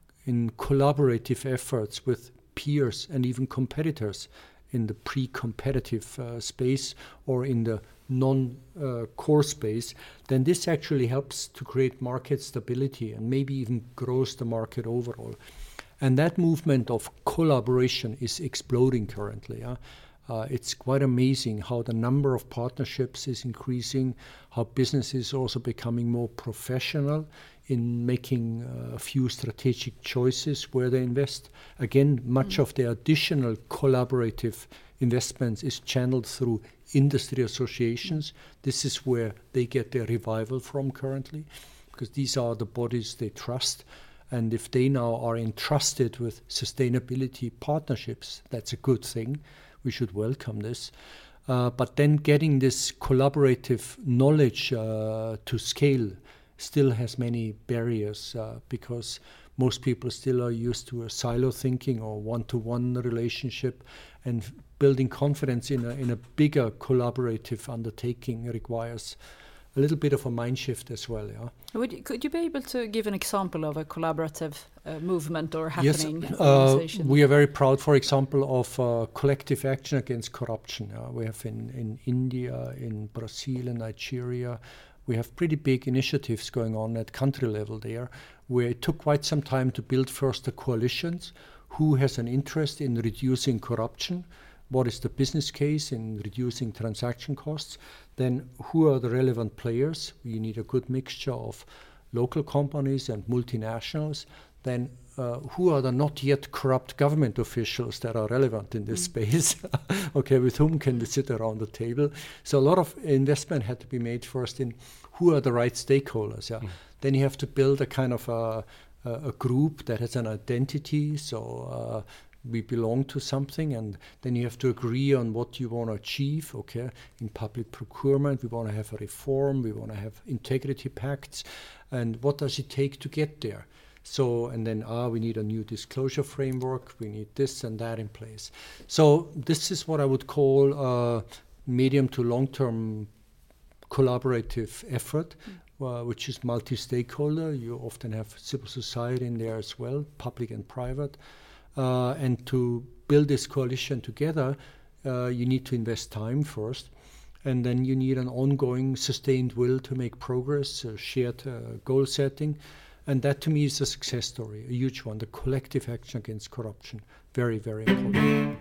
in collaborative efforts with peers and even competitors in the pre-competitive uh, space or in the non-core uh, space, then this actually helps to create market stability and maybe even grows the market overall. And that movement of collaboration is exploding currently. Huh? Uh, it's quite amazing how the number of partnerships is increasing, how business is also becoming more professional in making uh, a few strategic choices where they invest. Again, much mm. of the additional collaborative investments is channeled through industry associations. This is where they get their revival from currently, because these are the bodies they trust. And if they now are entrusted with sustainability partnerships, that's a good thing. We should welcome this. Uh, but then getting this collaborative knowledge uh, to scale still has many barriers uh, because most people still are used to a silo thinking or one-to-one relationship, and building confidence in a, in a bigger collaborative undertaking requires a little bit of a mind shift as well. Yeah. Would you, could you be able to give an example of a collaborative uh, movement or happening? Yes, uh, we are very proud, for example, of uh, collective action against corruption. Uh, we have in, in India, in Brazil, in Nigeria, we have pretty big initiatives going on at country level there, where it took quite some time to build first the coalitions. Who has an interest in reducing corruption? What is the business case in reducing transaction costs? Then who are the relevant players? We need a good mixture of local companies and multinationals. Then uh, who are the not yet corrupt government officials that are relevant in this mm. space? Okay, with whom can we sit around the table? So a lot of investment had to be made first in who are the right stakeholders. Yeah? Mm. Then you have to build a kind of a, a, a group that has an identity. So uh, we belong to something, and then you have to agree on what you want to achieve. Okay, in public procurement, we want to have a reform, we want to have integrity pacts, and what does it take to get there? So, and then, ah, we need a new disclosure framework, we need this and that in place. So this is what I would call a medium to long-term collaborative effort, mm. uh, which is multi-stakeholder. You often have civil society in there as well, public and private. Uh, and to build this coalition together, uh, you need to invest time first, and then you need an ongoing sustained will to make progress, uh, shared uh, goal setting, and that to me is a success story, a huge one, the collective action against corruption. Very, very important.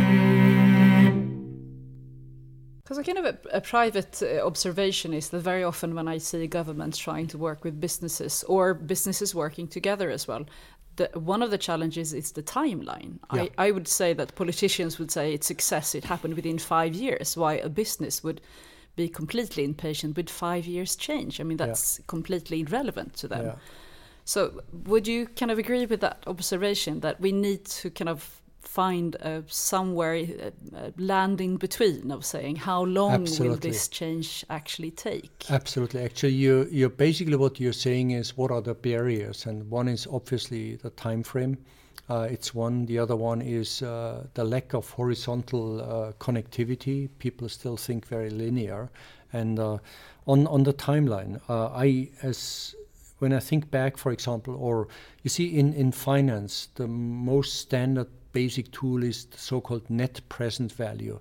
Because a kind of a, a private uh, observation is that very often when I see governments trying to work with businesses or businesses working together as well, The, one of the challenges is the timeline. Yeah. I, I would say that politicians would say it's success, it happened within five years, why a business would be completely impatient with five years change. I mean, that's yeah. completely irrelevant to them. Yeah. So would you kind of agree with that observation that we need to kind of find uh, somewhere uh, land in between of saying how long Absolutely. Will this change actually take? Absolutely. Actually, you, you're basically what you're saying is what are the barriers, and one is obviously the time frame. Uh, it's one. The other one is uh, the lack of horizontal uh, connectivity. People still think very linear, and uh, on on the timeline, uh, I as when I think back, for example, or you see in in finance, the most standard basic tool is the so-called net present value,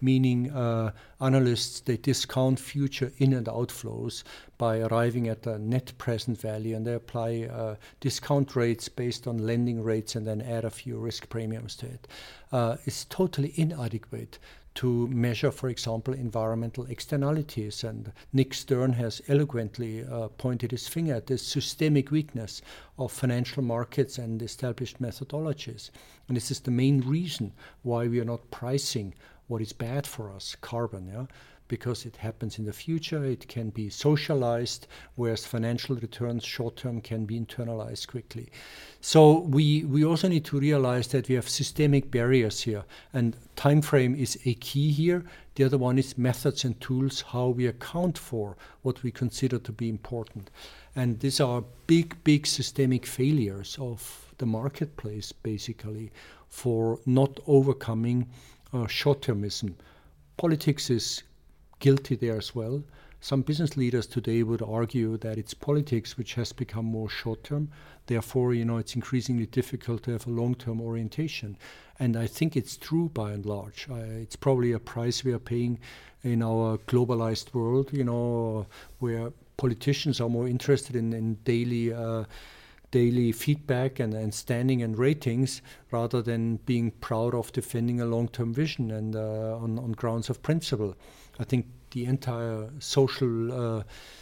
meaning uh, analysts, they discount future in and outflows by arriving at a net present value, and they apply uh, discount rates based on lending rates and then add a few risk premiums to it. Uh, it's totally inadequate to measure, for example, environmental externalities. And Nick Stern has eloquently uh, pointed his finger at this systemic weakness of financial markets and established methodologies. And this is the main reason why we are not pricing what is bad for us, carbon, yeah? Because it happens in the future, it can be socialized, whereas financial returns short-term can be internalized quickly. So we, we also need to realize that we have systemic barriers here, and time frame is a key here. The other one is methods and tools, how we account for what we consider to be important. And these are big, big systemic failures of the marketplace, basically, for not overcoming uh, short-termism. Politics is guilty there as well. Some business leaders today would argue that it's politics which has become more short-term. Therefore, you know, it's increasingly difficult to have a long-term orientation. And I think it's true by and large. Uh, it's probably a price we are paying in our globalized world, you know, where politicians are more interested in, in daily uh, daily feedback and, and standing and ratings rather than being proud of defending a long-term vision and uh, on, on grounds of principle. I think the entire social uh,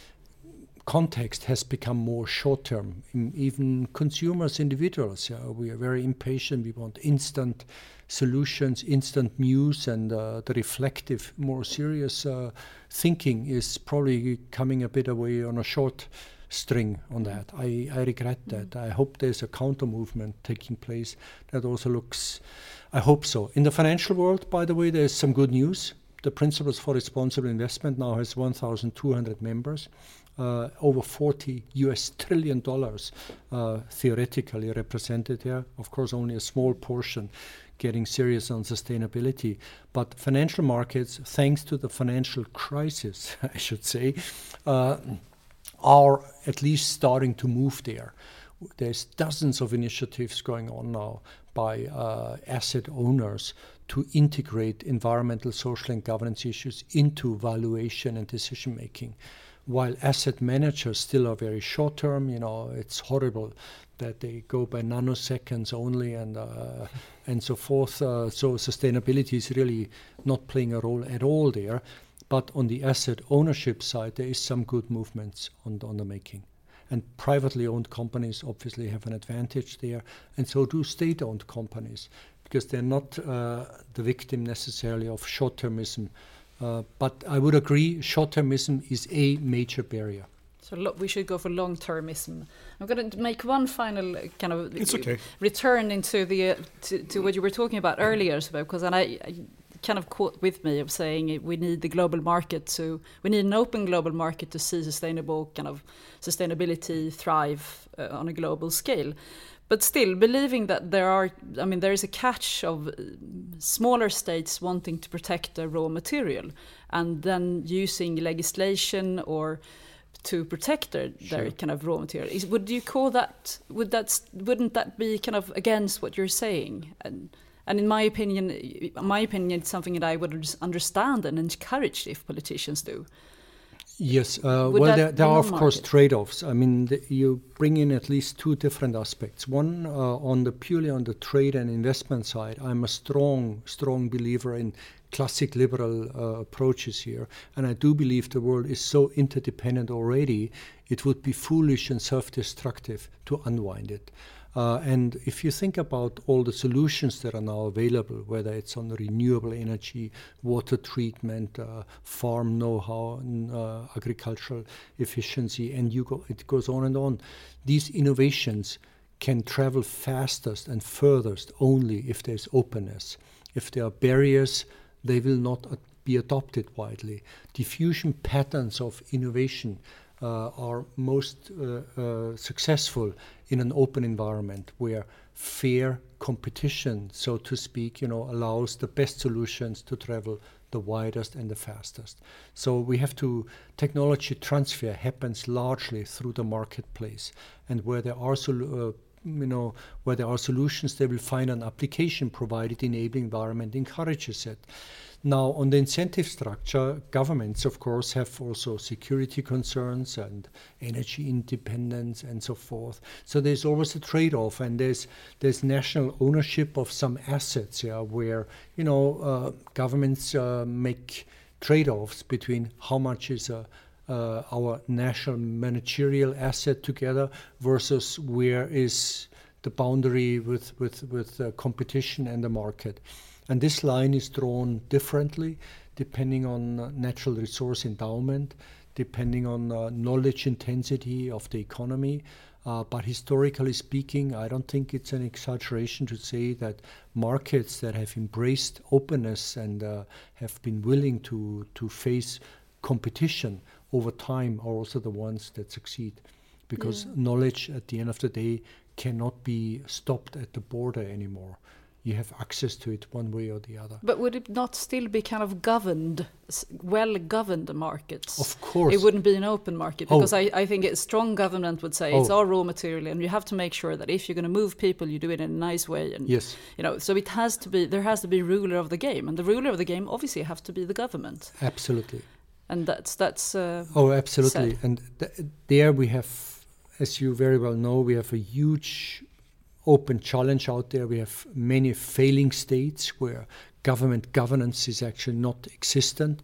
context has become more short-term. Even consumers, individuals, yeah, we are very impatient. We want instant solutions, instant news, and uh, the reflective, more serious uh, thinking is probably coming a bit away on a short string on that. I, I regret that. I hope there's a counter movement taking place that also looks, I hope so. In the financial world, by the way, there's some good news. The Principles for Responsible Investment now has one thousand two hundred members, uh, over forty U S trillion dollars uh, theoretically represented here. Of course, only a small portion getting serious on sustainability. But financial markets, thanks to the financial crisis, I should say, uh, are at least starting to move there. There's dozens of initiatives going on now by uh, asset owners to integrate environmental, social, and governance issues into valuation and decision making. While asset managers still are very short term, you know, it's horrible that they go by nanoseconds only and uh, and so forth. Uh, so sustainability is really not playing a role at all there. But on the asset ownership side, there is some good movements on, on the making. And privately owned companies obviously have an advantage there, and so do state-owned companies, because they're not uh, the victim necessarily of short-termism. Uh, but I would agree, short-termism is a major barrier. So lo- we should go for long-termism. I'm going to make one final kind of it's okay. return into the uh, to, to what you were talking about earlier, because and I. I kind of caught with me of saying we need the global market to, we need an open global market to see sustainable kind of sustainability thrive uh, on a global scale. But still believing that there are, I mean, there is a catch of smaller states wanting to protect their raw material and then using legislation or to protect their, Sure. their kind of raw material. Is, would you call that, would that, wouldn't that be kind of against what you're saying? And, And in my opinion, in my opinion, it's something that I would understand and encourage if politicians do. Yes, uh, well, there, there are of course trade-offs. I mean, the, you bring in at least two different aspects. One, uh, on the purely on the trade and investment side, I'm a strong, strong believer in classic liberal uh, approaches here, and I do believe the world is so interdependent already. It would be foolish and self-destructive to unwind it. Uh, and if you think about all the solutions that are now available, whether it's on renewable energy, water treatment, uh, farm know-how, uh, agricultural efficiency, and you go, it goes on and on, these innovations can travel fastest and furthest only if there's openness. If there are barriers, they will not uh, be adopted widely. Diffusion patterns of innovation Uh, are most uh, uh, successful in an open environment where fair competition, so to speak, you know, allows the best solutions to travel the widest and the fastest. So we have to, technology transfer happens largely through the marketplace, and where there are sol- uh, you know, where there are solutions, they will find an application provided enabling environment encourages it. Now, on the incentive structure, governments, of course, have also security concerns and energy independence and so forth. So there's always a trade-off, and there's there's national ownership of some assets, yeah, where, you know, uh, governments uh, make trade-offs between how much is a Uh, our national managerial asset together versus where is the boundary with with with uh, competition and the market. And this line is drawn differently depending on uh, natural resource endowment, depending on uh, knowledge intensity of the economy. Uh, but historically speaking, I don't think it's an exaggeration to say that markets that have embraced openness and uh, have been willing to to face competition over time are also the ones that succeed, because yeah. knowledge at the end of the day cannot be stopped at the border anymore. You have access to it one way or the other. But would it not still be kind of governed, well-governed markets? Of course. It wouldn't be an open market, because oh. I, I think a strong government would say oh. it's all raw material, and you have to make sure that if you're going to move people, you do it in a nice way. And yes. You know, so it has to be, there has to be ruler of the game, and the ruler of the game obviously has to be the government. Absolutely. And that's that's. Uh, oh, absolutely. Said. And th- there we have, as you very well know, we have a huge open challenge out there. We have many failing states where government governance is actually not existent.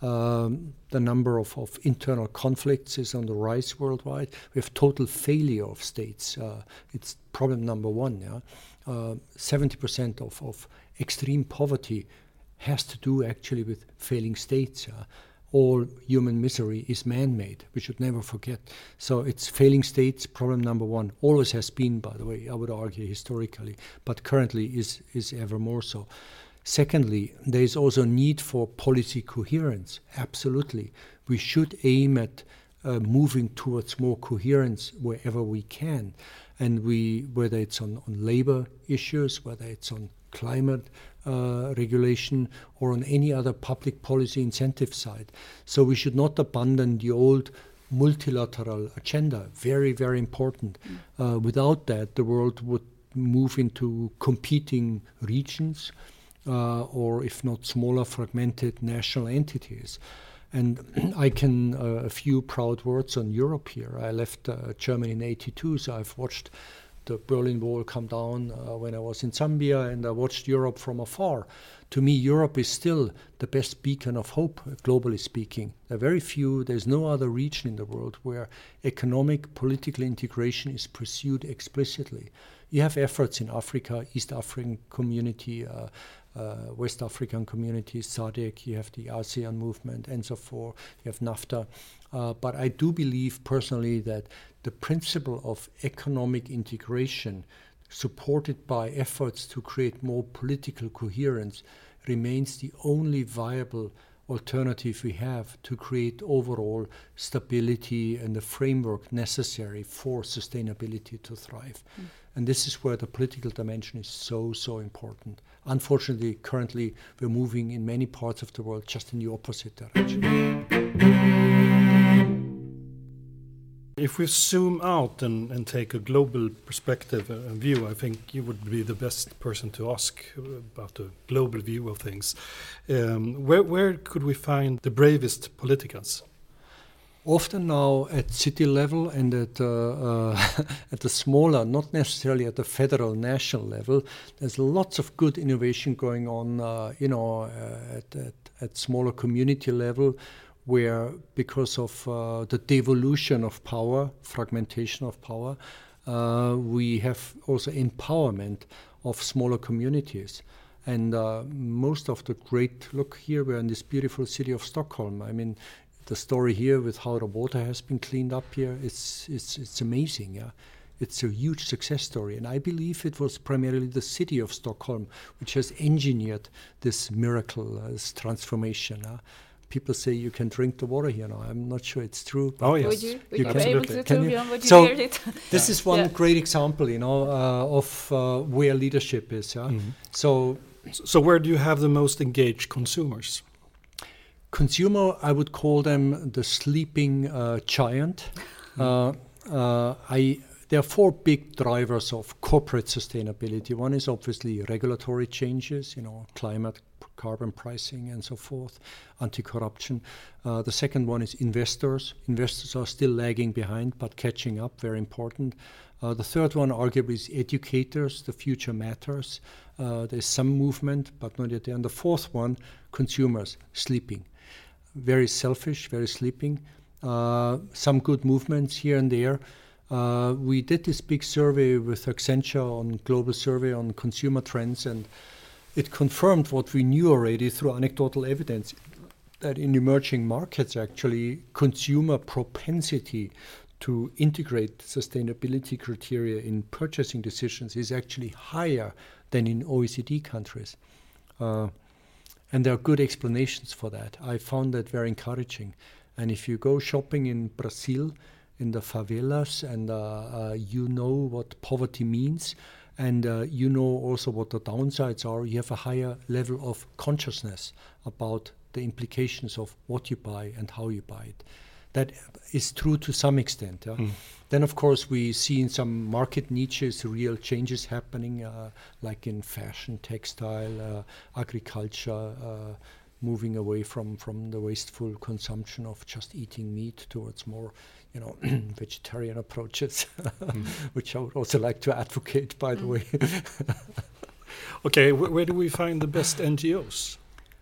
Um, the number of, of internal conflicts is on the rise worldwide. We have total failure of states. Uh, it's problem number one. Yeah, uh, seventy percent of, of extreme poverty has to do actually with failing states. Uh, all human misery is man-made. We should never forget. So it's failing states, problem number one. Always has been, by the way, I would argue historically, but currently is, is ever more so. Secondly, there is also a need for policy coherence. Absolutely. We should aim at uh, moving towards more coherence wherever we can. And we, whether it's on, on labor issues, whether it's on climate uh, regulation or on any other public policy incentive side. So we should not abandon the old multilateral agenda. Very, very important. Mm. Uh, without that, the world would move into competing regions uh, or if not smaller fragmented national entities. And I can, uh, a few proud words on Europe here. I left uh, Germany in eighty-two, so I've watched the Berlin Wall come down uh, when I was in Zambia, and I watched Europe from afar. To me, Europe is still the best beacon of hope, globally speaking. There are very few, there's no other region in the world where economic, political integration is pursued explicitly. You have efforts in Africa, East African community, uh, uh, West African communities, S A D C, you have the ASEAN movement, and so forth, you have NAFTA. Uh, but I do believe personally that the principle of economic integration, supported by efforts to create more political coherence, remains the only viable alternative we have to create overall stability and the framework necessary for sustainability to thrive. Mm. And this is where the political dimension is so, so important. Unfortunately, currently, we're moving in many parts of the world just in the opposite direction. If we zoom out and, and take a global perspective and view, I think you would be the best person to ask about a global view of things. Um, where, where could we find the bravest politicians? Often now at city level and at, uh, uh, at the smaller, not necessarily at the federal national level, there's lots of good innovation going on, uh, you know, uh, at, at, at smaller community level, where because of uh, the devolution of power, fragmentation of power, uh, we have also empowerment of smaller communities. And uh, most of the great, look here, we're in this beautiful city of Stockholm. I mean, the story here with how the water has been cleaned up here, it's, it's, it's amazing, yeah. It's a huge success story. And I believe it was primarily the city of Stockholm which has engineered this miracle, uh, this transformation. Uh. People say you can drink the water here now. I'm not sure it's true. Oh, yes. Would you, would you, you be able to, can you? Would you so hear it? This yeah. is one yeah. great example, you know, uh, of uh, where leadership is. Yeah? Mm-hmm. So, so where do you have the most engaged consumers? Consumer, I would call them the sleeping uh, giant. Mm. Uh, uh, I. There are four big drivers of corporate sustainability. One is obviously regulatory changes, you know, climate carbon pricing and so forth, anti-corruption. Uh, the second one is investors. Investors are still lagging behind, but catching up, very important. Uh, the third one, arguably, is educators. The future matters. Uh, there's some movement, but not yet there. And the fourth one, consumers, sleeping. Very selfish, very sleeping. Uh, some good movements here and there. Uh, we did this big survey with Accenture on global survey on consumer trends, and it confirmed what we knew already through anecdotal evidence, that in emerging markets, actually, consumer propensity to integrate sustainability criteria in purchasing decisions is actually higher than in O E C D countries. Uh, and there are good explanations for that. I found that very encouraging. And if you go shopping in Brazil, in the favelas, and uh, uh, you know what poverty means, and uh, you know also what the downsides are, you have a higher level of consciousness about the implications of what you buy and how you buy it. That is true to some extent. Yeah? Mm. Then, of course, we see in some market niches real changes happening, uh, like in fashion, textile, uh, agriculture, uh, moving away from, from the wasteful consumption of just eating meat towards more, you know, vegetarian approaches, mm. which I would also like to advocate, by mm. the way. Okay, wh- where do we find the best N G Os?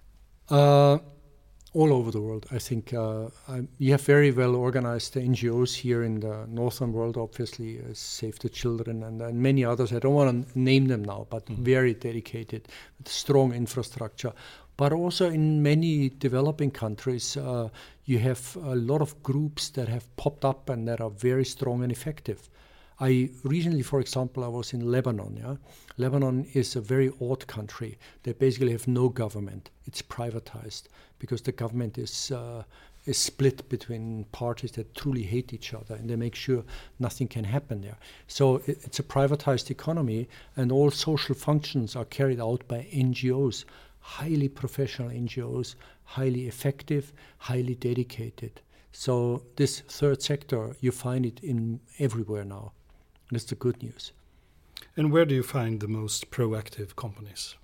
Uh, all over the world, I think. Uh, I, you have very well organized N G Os here in the northern world, obviously, uh, Save the Children and, and many others. I don't want to name them now, but mm. very dedicated, with strong infrastructure. But also in many developing countries, uh, you have a lot of groups that have popped up and that are very strong and effective. I recently, for example, I was in Lebanon. Yeah? Lebanon is a very odd country. They basically have no government. It's privatized because the government is uh, is split between parties that truly hate each other, and they make sure nothing can happen there. So it, it's a privatized economy, and all social functions are carried out by N G Os. Highly professional N G Os, highly effective, highly dedicated. So this third sector, you find it in everywhere now. That's the good news. And where do you find the most proactive companies?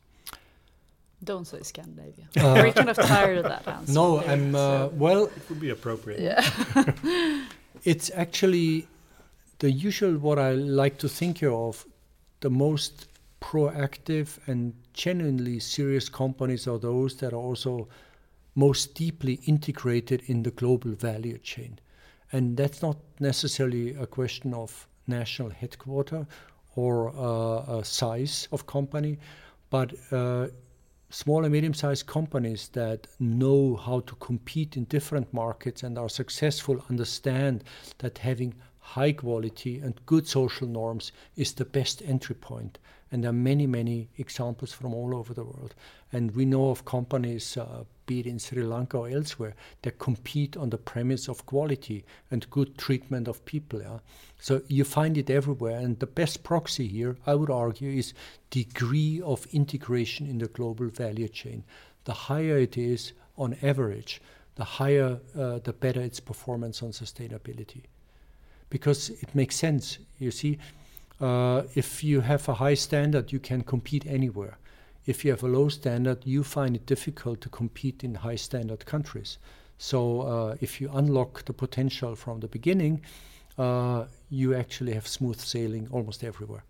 Don't say Scandinavia. Uh, We're kind of tired of that answer. No, there, I'm, uh, so. well... It would be appropriate. Yeah. It's actually the usual, what I like to think of, the most proactive and genuinely serious companies are those that are also most deeply integrated in the global value chain. And that's not necessarily a question of national headquarter or uh, a size of company, but uh, small and medium-sized companies that know how to compete in different markets and are successful understand that having high quality and good social norms is the best entry point. And there are many, many examples from all over the world. And we know of companies, uh, be it in Sri Lanka or elsewhere, that compete on the premise of quality and good treatment of people. Yeah? So you find it everywhere. And the best proxy here, I would argue, is degree of integration in the global value chain. The higher it is on average, the higher, uh, the better its performance on sustainability. Because it makes sense, you see. Uh, if you have a high standard, you can compete anywhere. If you have a low standard, you find it difficult to compete in high standard countries. So uh, if you unlock the potential from the beginning, uh, you actually have smooth sailing almost everywhere.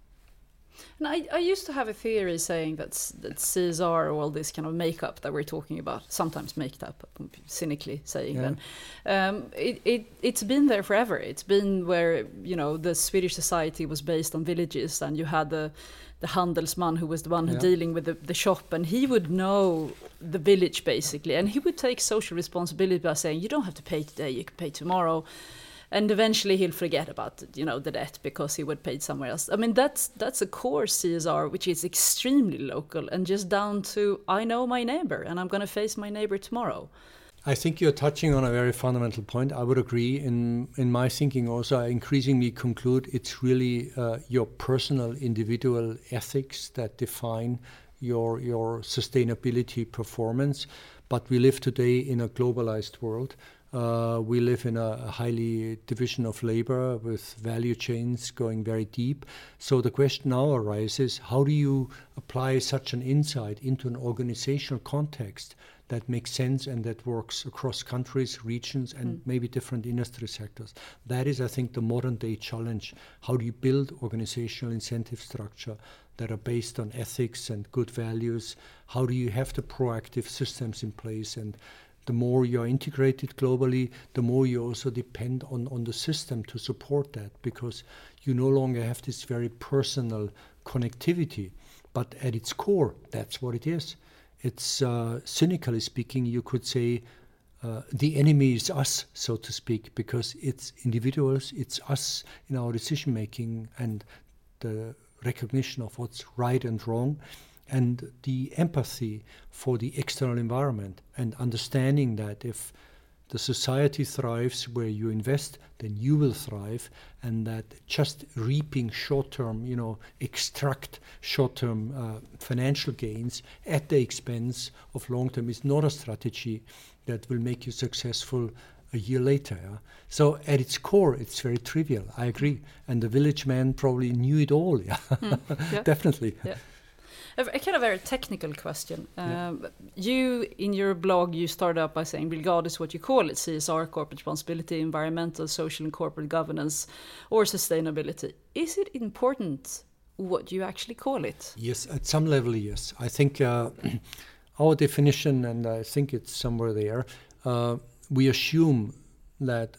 And I, I used to have a theory saying that, that C S R, or all this kind of makeup that we're talking about, sometimes maked up, cynically saying, yeah. then, um, it, it, it's been there forever. It's been where, you know, the Swedish society was based on villages, and you had the, the handelsman who was the one who yeah. dealing with the, the shop, and he would know the village basically, and he would take social responsibility by saying, you don't have to pay today, you can pay tomorrow. And eventually he'll forget about, you know, the debt because he would pay it somewhere else. I mean, that's that's a core C S R, which is extremely local and just down to, I know my neighbor and I'm going to face my neighbor tomorrow. I think you're touching on a very fundamental point. I would agree. In in my thinking also, I increasingly conclude it's really uh, your personal, individual ethics that define your your sustainability performance. But we live today in a globalized world. Uh, we live in a, a highly division of labor with value chains going very deep. So the question now arises, how do you apply such an insight into an organizational context that makes sense and that works across countries, regions, and mm. maybe different industry sectors? That is, I think, the modern day challenge. How do you build organizational incentive structure that are based on ethics and good values? How do you have the proactive systems in place? And the more you're integrated globally, the more you also depend on, on the system to support that, because you no longer have this very personal connectivity. But at its core, that's what it is. It's, uh, cynically speaking, you could say uh, the enemy is us, so to speak, because it's individuals, it's us in our decision making and the recognition of what's right and wrong, and the empathy for the external environment, and understanding that if the society thrives where you invest, then you will thrive, and that just reaping short-term, you know, extract short-term uh, financial gains at the expense of long-term is not a strategy that will make you successful a year later. Yeah? So at its core, it's very trivial, I agree. And the village man probably knew it all, yeah, mm, yeah. Definitely. Yeah. A kind of very technical question. Um, yeah. You, in your blog, you started out by saying, regardless what you call it, C S R, corporate responsibility, environmental, social and corporate governance, or sustainability, is it important what you actually call it? Yes, at some level, yes. I think uh, our definition, and I think it's somewhere there, uh, we assume that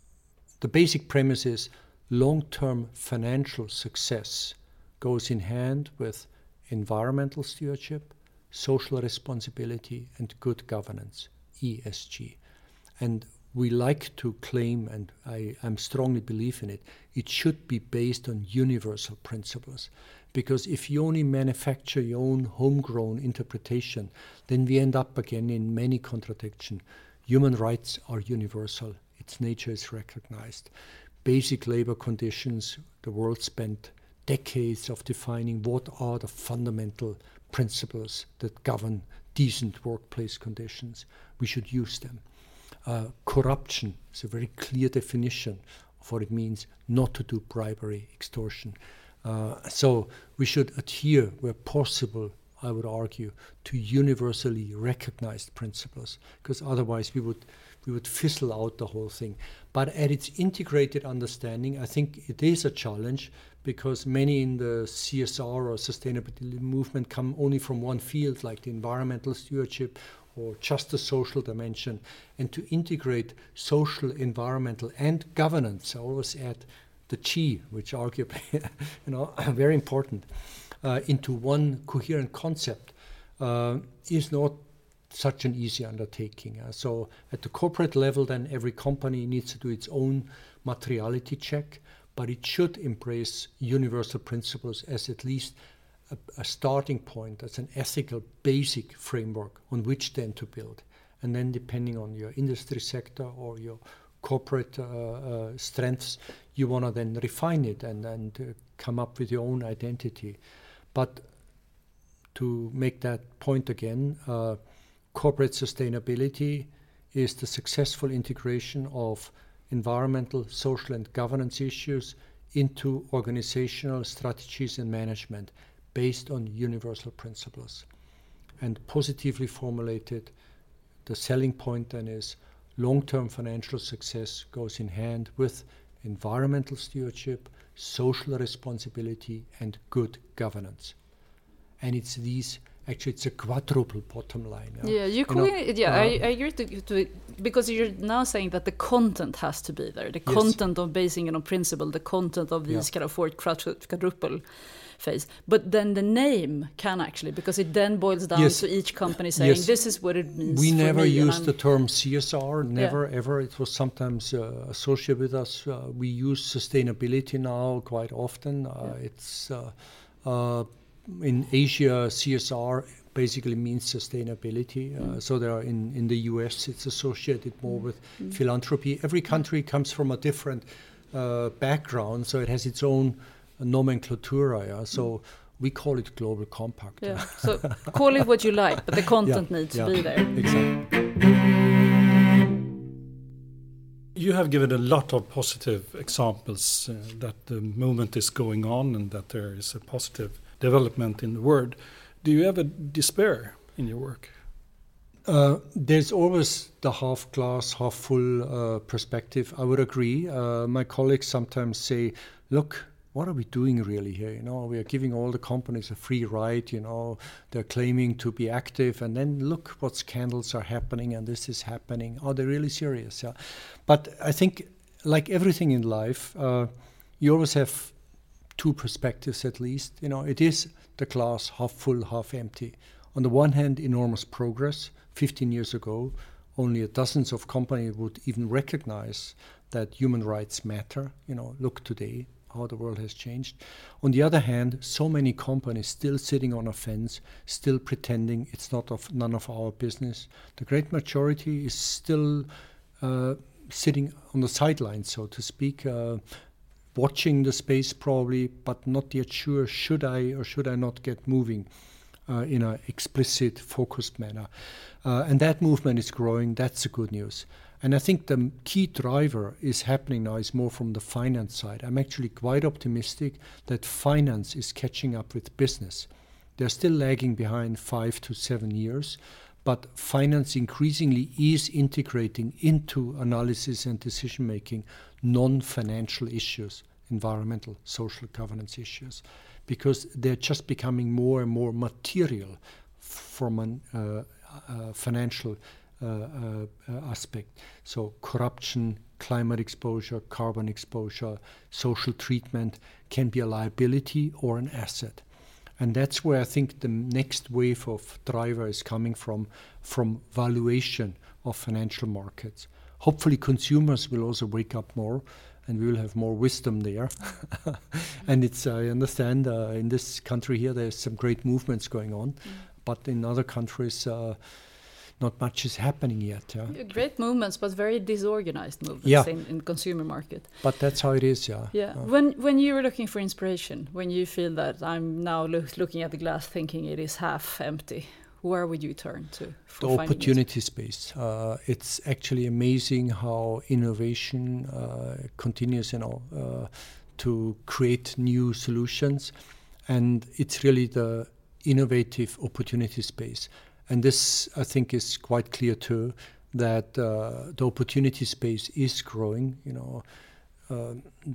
the basic premise is long-term financial success goes in hand with environmental stewardship, social responsibility, and good governance, E S G. And we like to claim, and I I'm strongly believe in it, it should be based on universal principles. Because if you only manufacture your own homegrown interpretation, then we end up again in many contradictions. Human rights are universal. Its nature is recognized. Basic labor conditions, the world spent decades of defining what are the fundamental principles that govern decent workplace conditions. We should use them. Uh, corruption is a very clear definition of what it means not to do bribery, extortion. Uh, so we should adhere, where possible, I would argue, to universally recognized principles, because otherwise we would we would fizzle out the whole thing. But at its integrated understanding, I think it is a challenge, because many in the C S R or sustainability movement come only from one field, like the environmental stewardship or just the social dimension. And to integrate social, environmental, and governance, I always add the G, which arguably, you know, very important, uh, into one coherent concept, uh, is not such an easy undertaking. Uh, so at the corporate level, then every company needs to do its own materiality check, but it should embrace universal principles as at least a, a starting point, as an ethical basic framework on which then to build. And then depending on your industry sector or your corporate uh, uh, strengths, you want to then refine it and, and uh, come up with your own identity. But to make that point again, uh, corporate sustainability is the successful integration of environmental, social, and governance issues into organizational strategies and management based on universal principles. And positively formulated, the selling point then is long-term financial success goes in hand with environmental stewardship, social responsibility, and good governance. And it's these, actually it's a quadruple bottom line. Yeah, yeah you call it, yeah, uh, I, I agree to, to it, because you're now saying that the content has to be there, the yes. content of basing it on principle, the content of these yeah. kind of four quadruple phase. But then the name can actually, because it then boils down yes. to each company saying yes. this is what it means. We for never me, used the term C S R, never yeah. ever. It was sometimes uh, associated with us. Uh, we use sustainability now quite often. Uh, yeah. It's uh, uh, in Asia, C S R basically means sustainability. Uh, mm. So there are in, in the U S, it's associated more mm. with mm. philanthropy. Every country comes from a different uh, background, so it has its own nomenclatura. Yeah? So mm. we call it Global Compact. Yeah. So call it what you like, but the content yeah. needs yeah. to be there. Exactly. you have given a lot of positive examples uh, that the movement is going on and that there is a positive development in the world. Do you ever despair in your work? Uh, there's always the half glass, half full uh, perspective. I would agree. Uh, my colleagues sometimes say, look, what are we doing really here? You know, we are giving all the companies a free ride, you know, they're claiming to be active, and then look what scandals are happening and this is happening. Are they really serious? Yeah. But I think, like everything in life, uh, you always have two perspectives at least. You know, it is the glass half full, half empty. On the one hand, enormous progress. fifteen years ago, only dozens of companies would even recognize that human rights matter. You know, look today, how the world has changed. On the other hand, so many companies still sitting on a fence, still pretending it's not of none of our business. The great majority is still uh, sitting on the sidelines, so to speak, uh, watching the space probably, but not yet sure, should I or should I not get moving uh, in an explicit, focused manner. Uh, and that movement is growing. That's the good news. And I think the key driver is happening now is more from the finance side. I'm actually quite optimistic that finance is catching up with business. They're still lagging behind five to seven years, but finance increasingly is integrating into analysis and decision-making non-financial issues, environmental, social governance issues, because they're just becoming more and more material from a uh, uh, financial Uh, uh, uh, aspect. So corruption, climate exposure, carbon exposure, social treatment can be a liability or an asset. And that's where I think the next wave of driver is coming from, from valuation of financial markets. Hopefully consumers will also wake up more and we will have more wisdom there. And it's, I understand, uh, in this country here there's some great movements going on, mm. but in other countries uh, not much is happening yet. Yeah? Great movements, but very disorganized movements yeah. in, in consumer market. But that's how it is, yeah. Yeah. Uh, when when you were looking for inspiration, when you feel that I'm now lo looking at the glass thinking it is half empty, where would you turn to for the opportunity space? Uh, it's actually amazing how innovation uh, continues, you know, uh, to create new solutions, and it's really the innovative opportunity space. And this, I think, is quite clear too, that uh, the opportunity space is growing, you know, uh,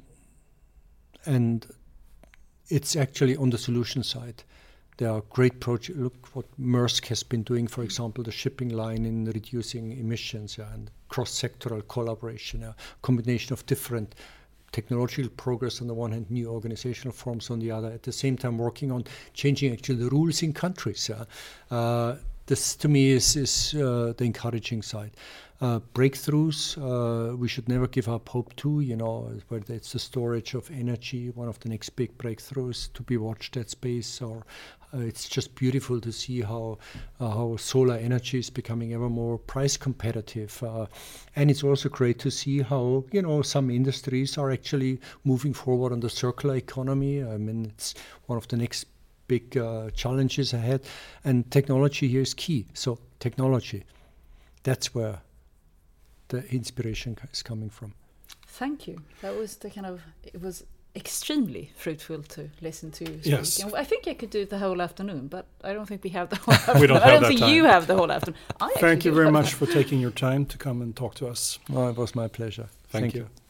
and it's actually on the solution side. There are great projects. Look what Maersk has been doing, for example, the shipping line in reducing emissions, yeah, and cross-sectoral collaboration, a combination of different technological progress on the one hand, new organizational forms on the other, at the same time working on changing actually the rules in countries. Yeah. Uh, This, to me, is, is uh, the encouraging side. Uh, breakthroughs, uh, we should never give up hope too, you know, whether it's the storage of energy, one of the next big breakthroughs to be watched, that space, or uh, it's just beautiful to see how uh, how solar energy is becoming ever more price competitive. Uh, and it's also great to see how, you know, some industries are actually moving forward on the circular economy. I mean, it's one of the next big uh, challenges ahead, and technology here is key. So technology, that's where the inspiration is coming from. Thank you. That was the kind of, it was extremely fruitful to listen to you speak. Yes. And I think I could do it the whole afternoon, but I don't think we have the whole afternoon. We don't I have don't that think time. you have the whole afternoon. I Thank you do very have much that. for taking your time to come and talk to us. Oh, it was my pleasure. Thank, Thank you. you.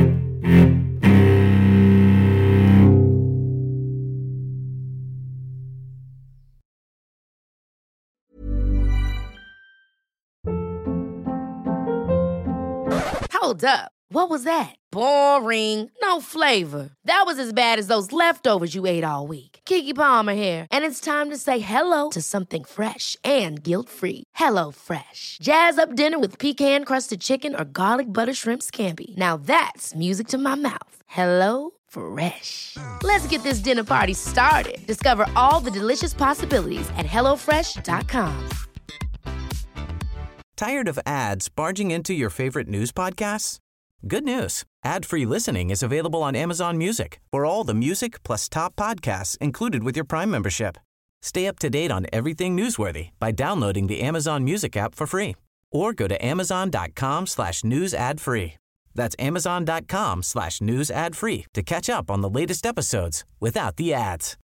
Hold up. What was that? Boring. No flavor. That was as bad as those leftovers you ate all week. Keke Palmer here, and it's time to say hello to something fresh and guilt-free. Hello Fresh. Jazz up dinner with pecan-crusted chicken or garlic butter shrimp scampi. Now that's music to my mouth. Hello Fresh. Let's get this dinner party started. Discover all the delicious possibilities at hello fresh dot com. Tired of ads barging into your favorite news podcasts? Good news. Ad-free listening is available on Amazon Music for all the music plus top podcasts included with your Prime membership. Stay up to date on everything newsworthy by downloading the Amazon Music app for free or go to amazon dot com slash news ad free. That's amazon.com slash news ad free to catch up on the latest episodes without the ads.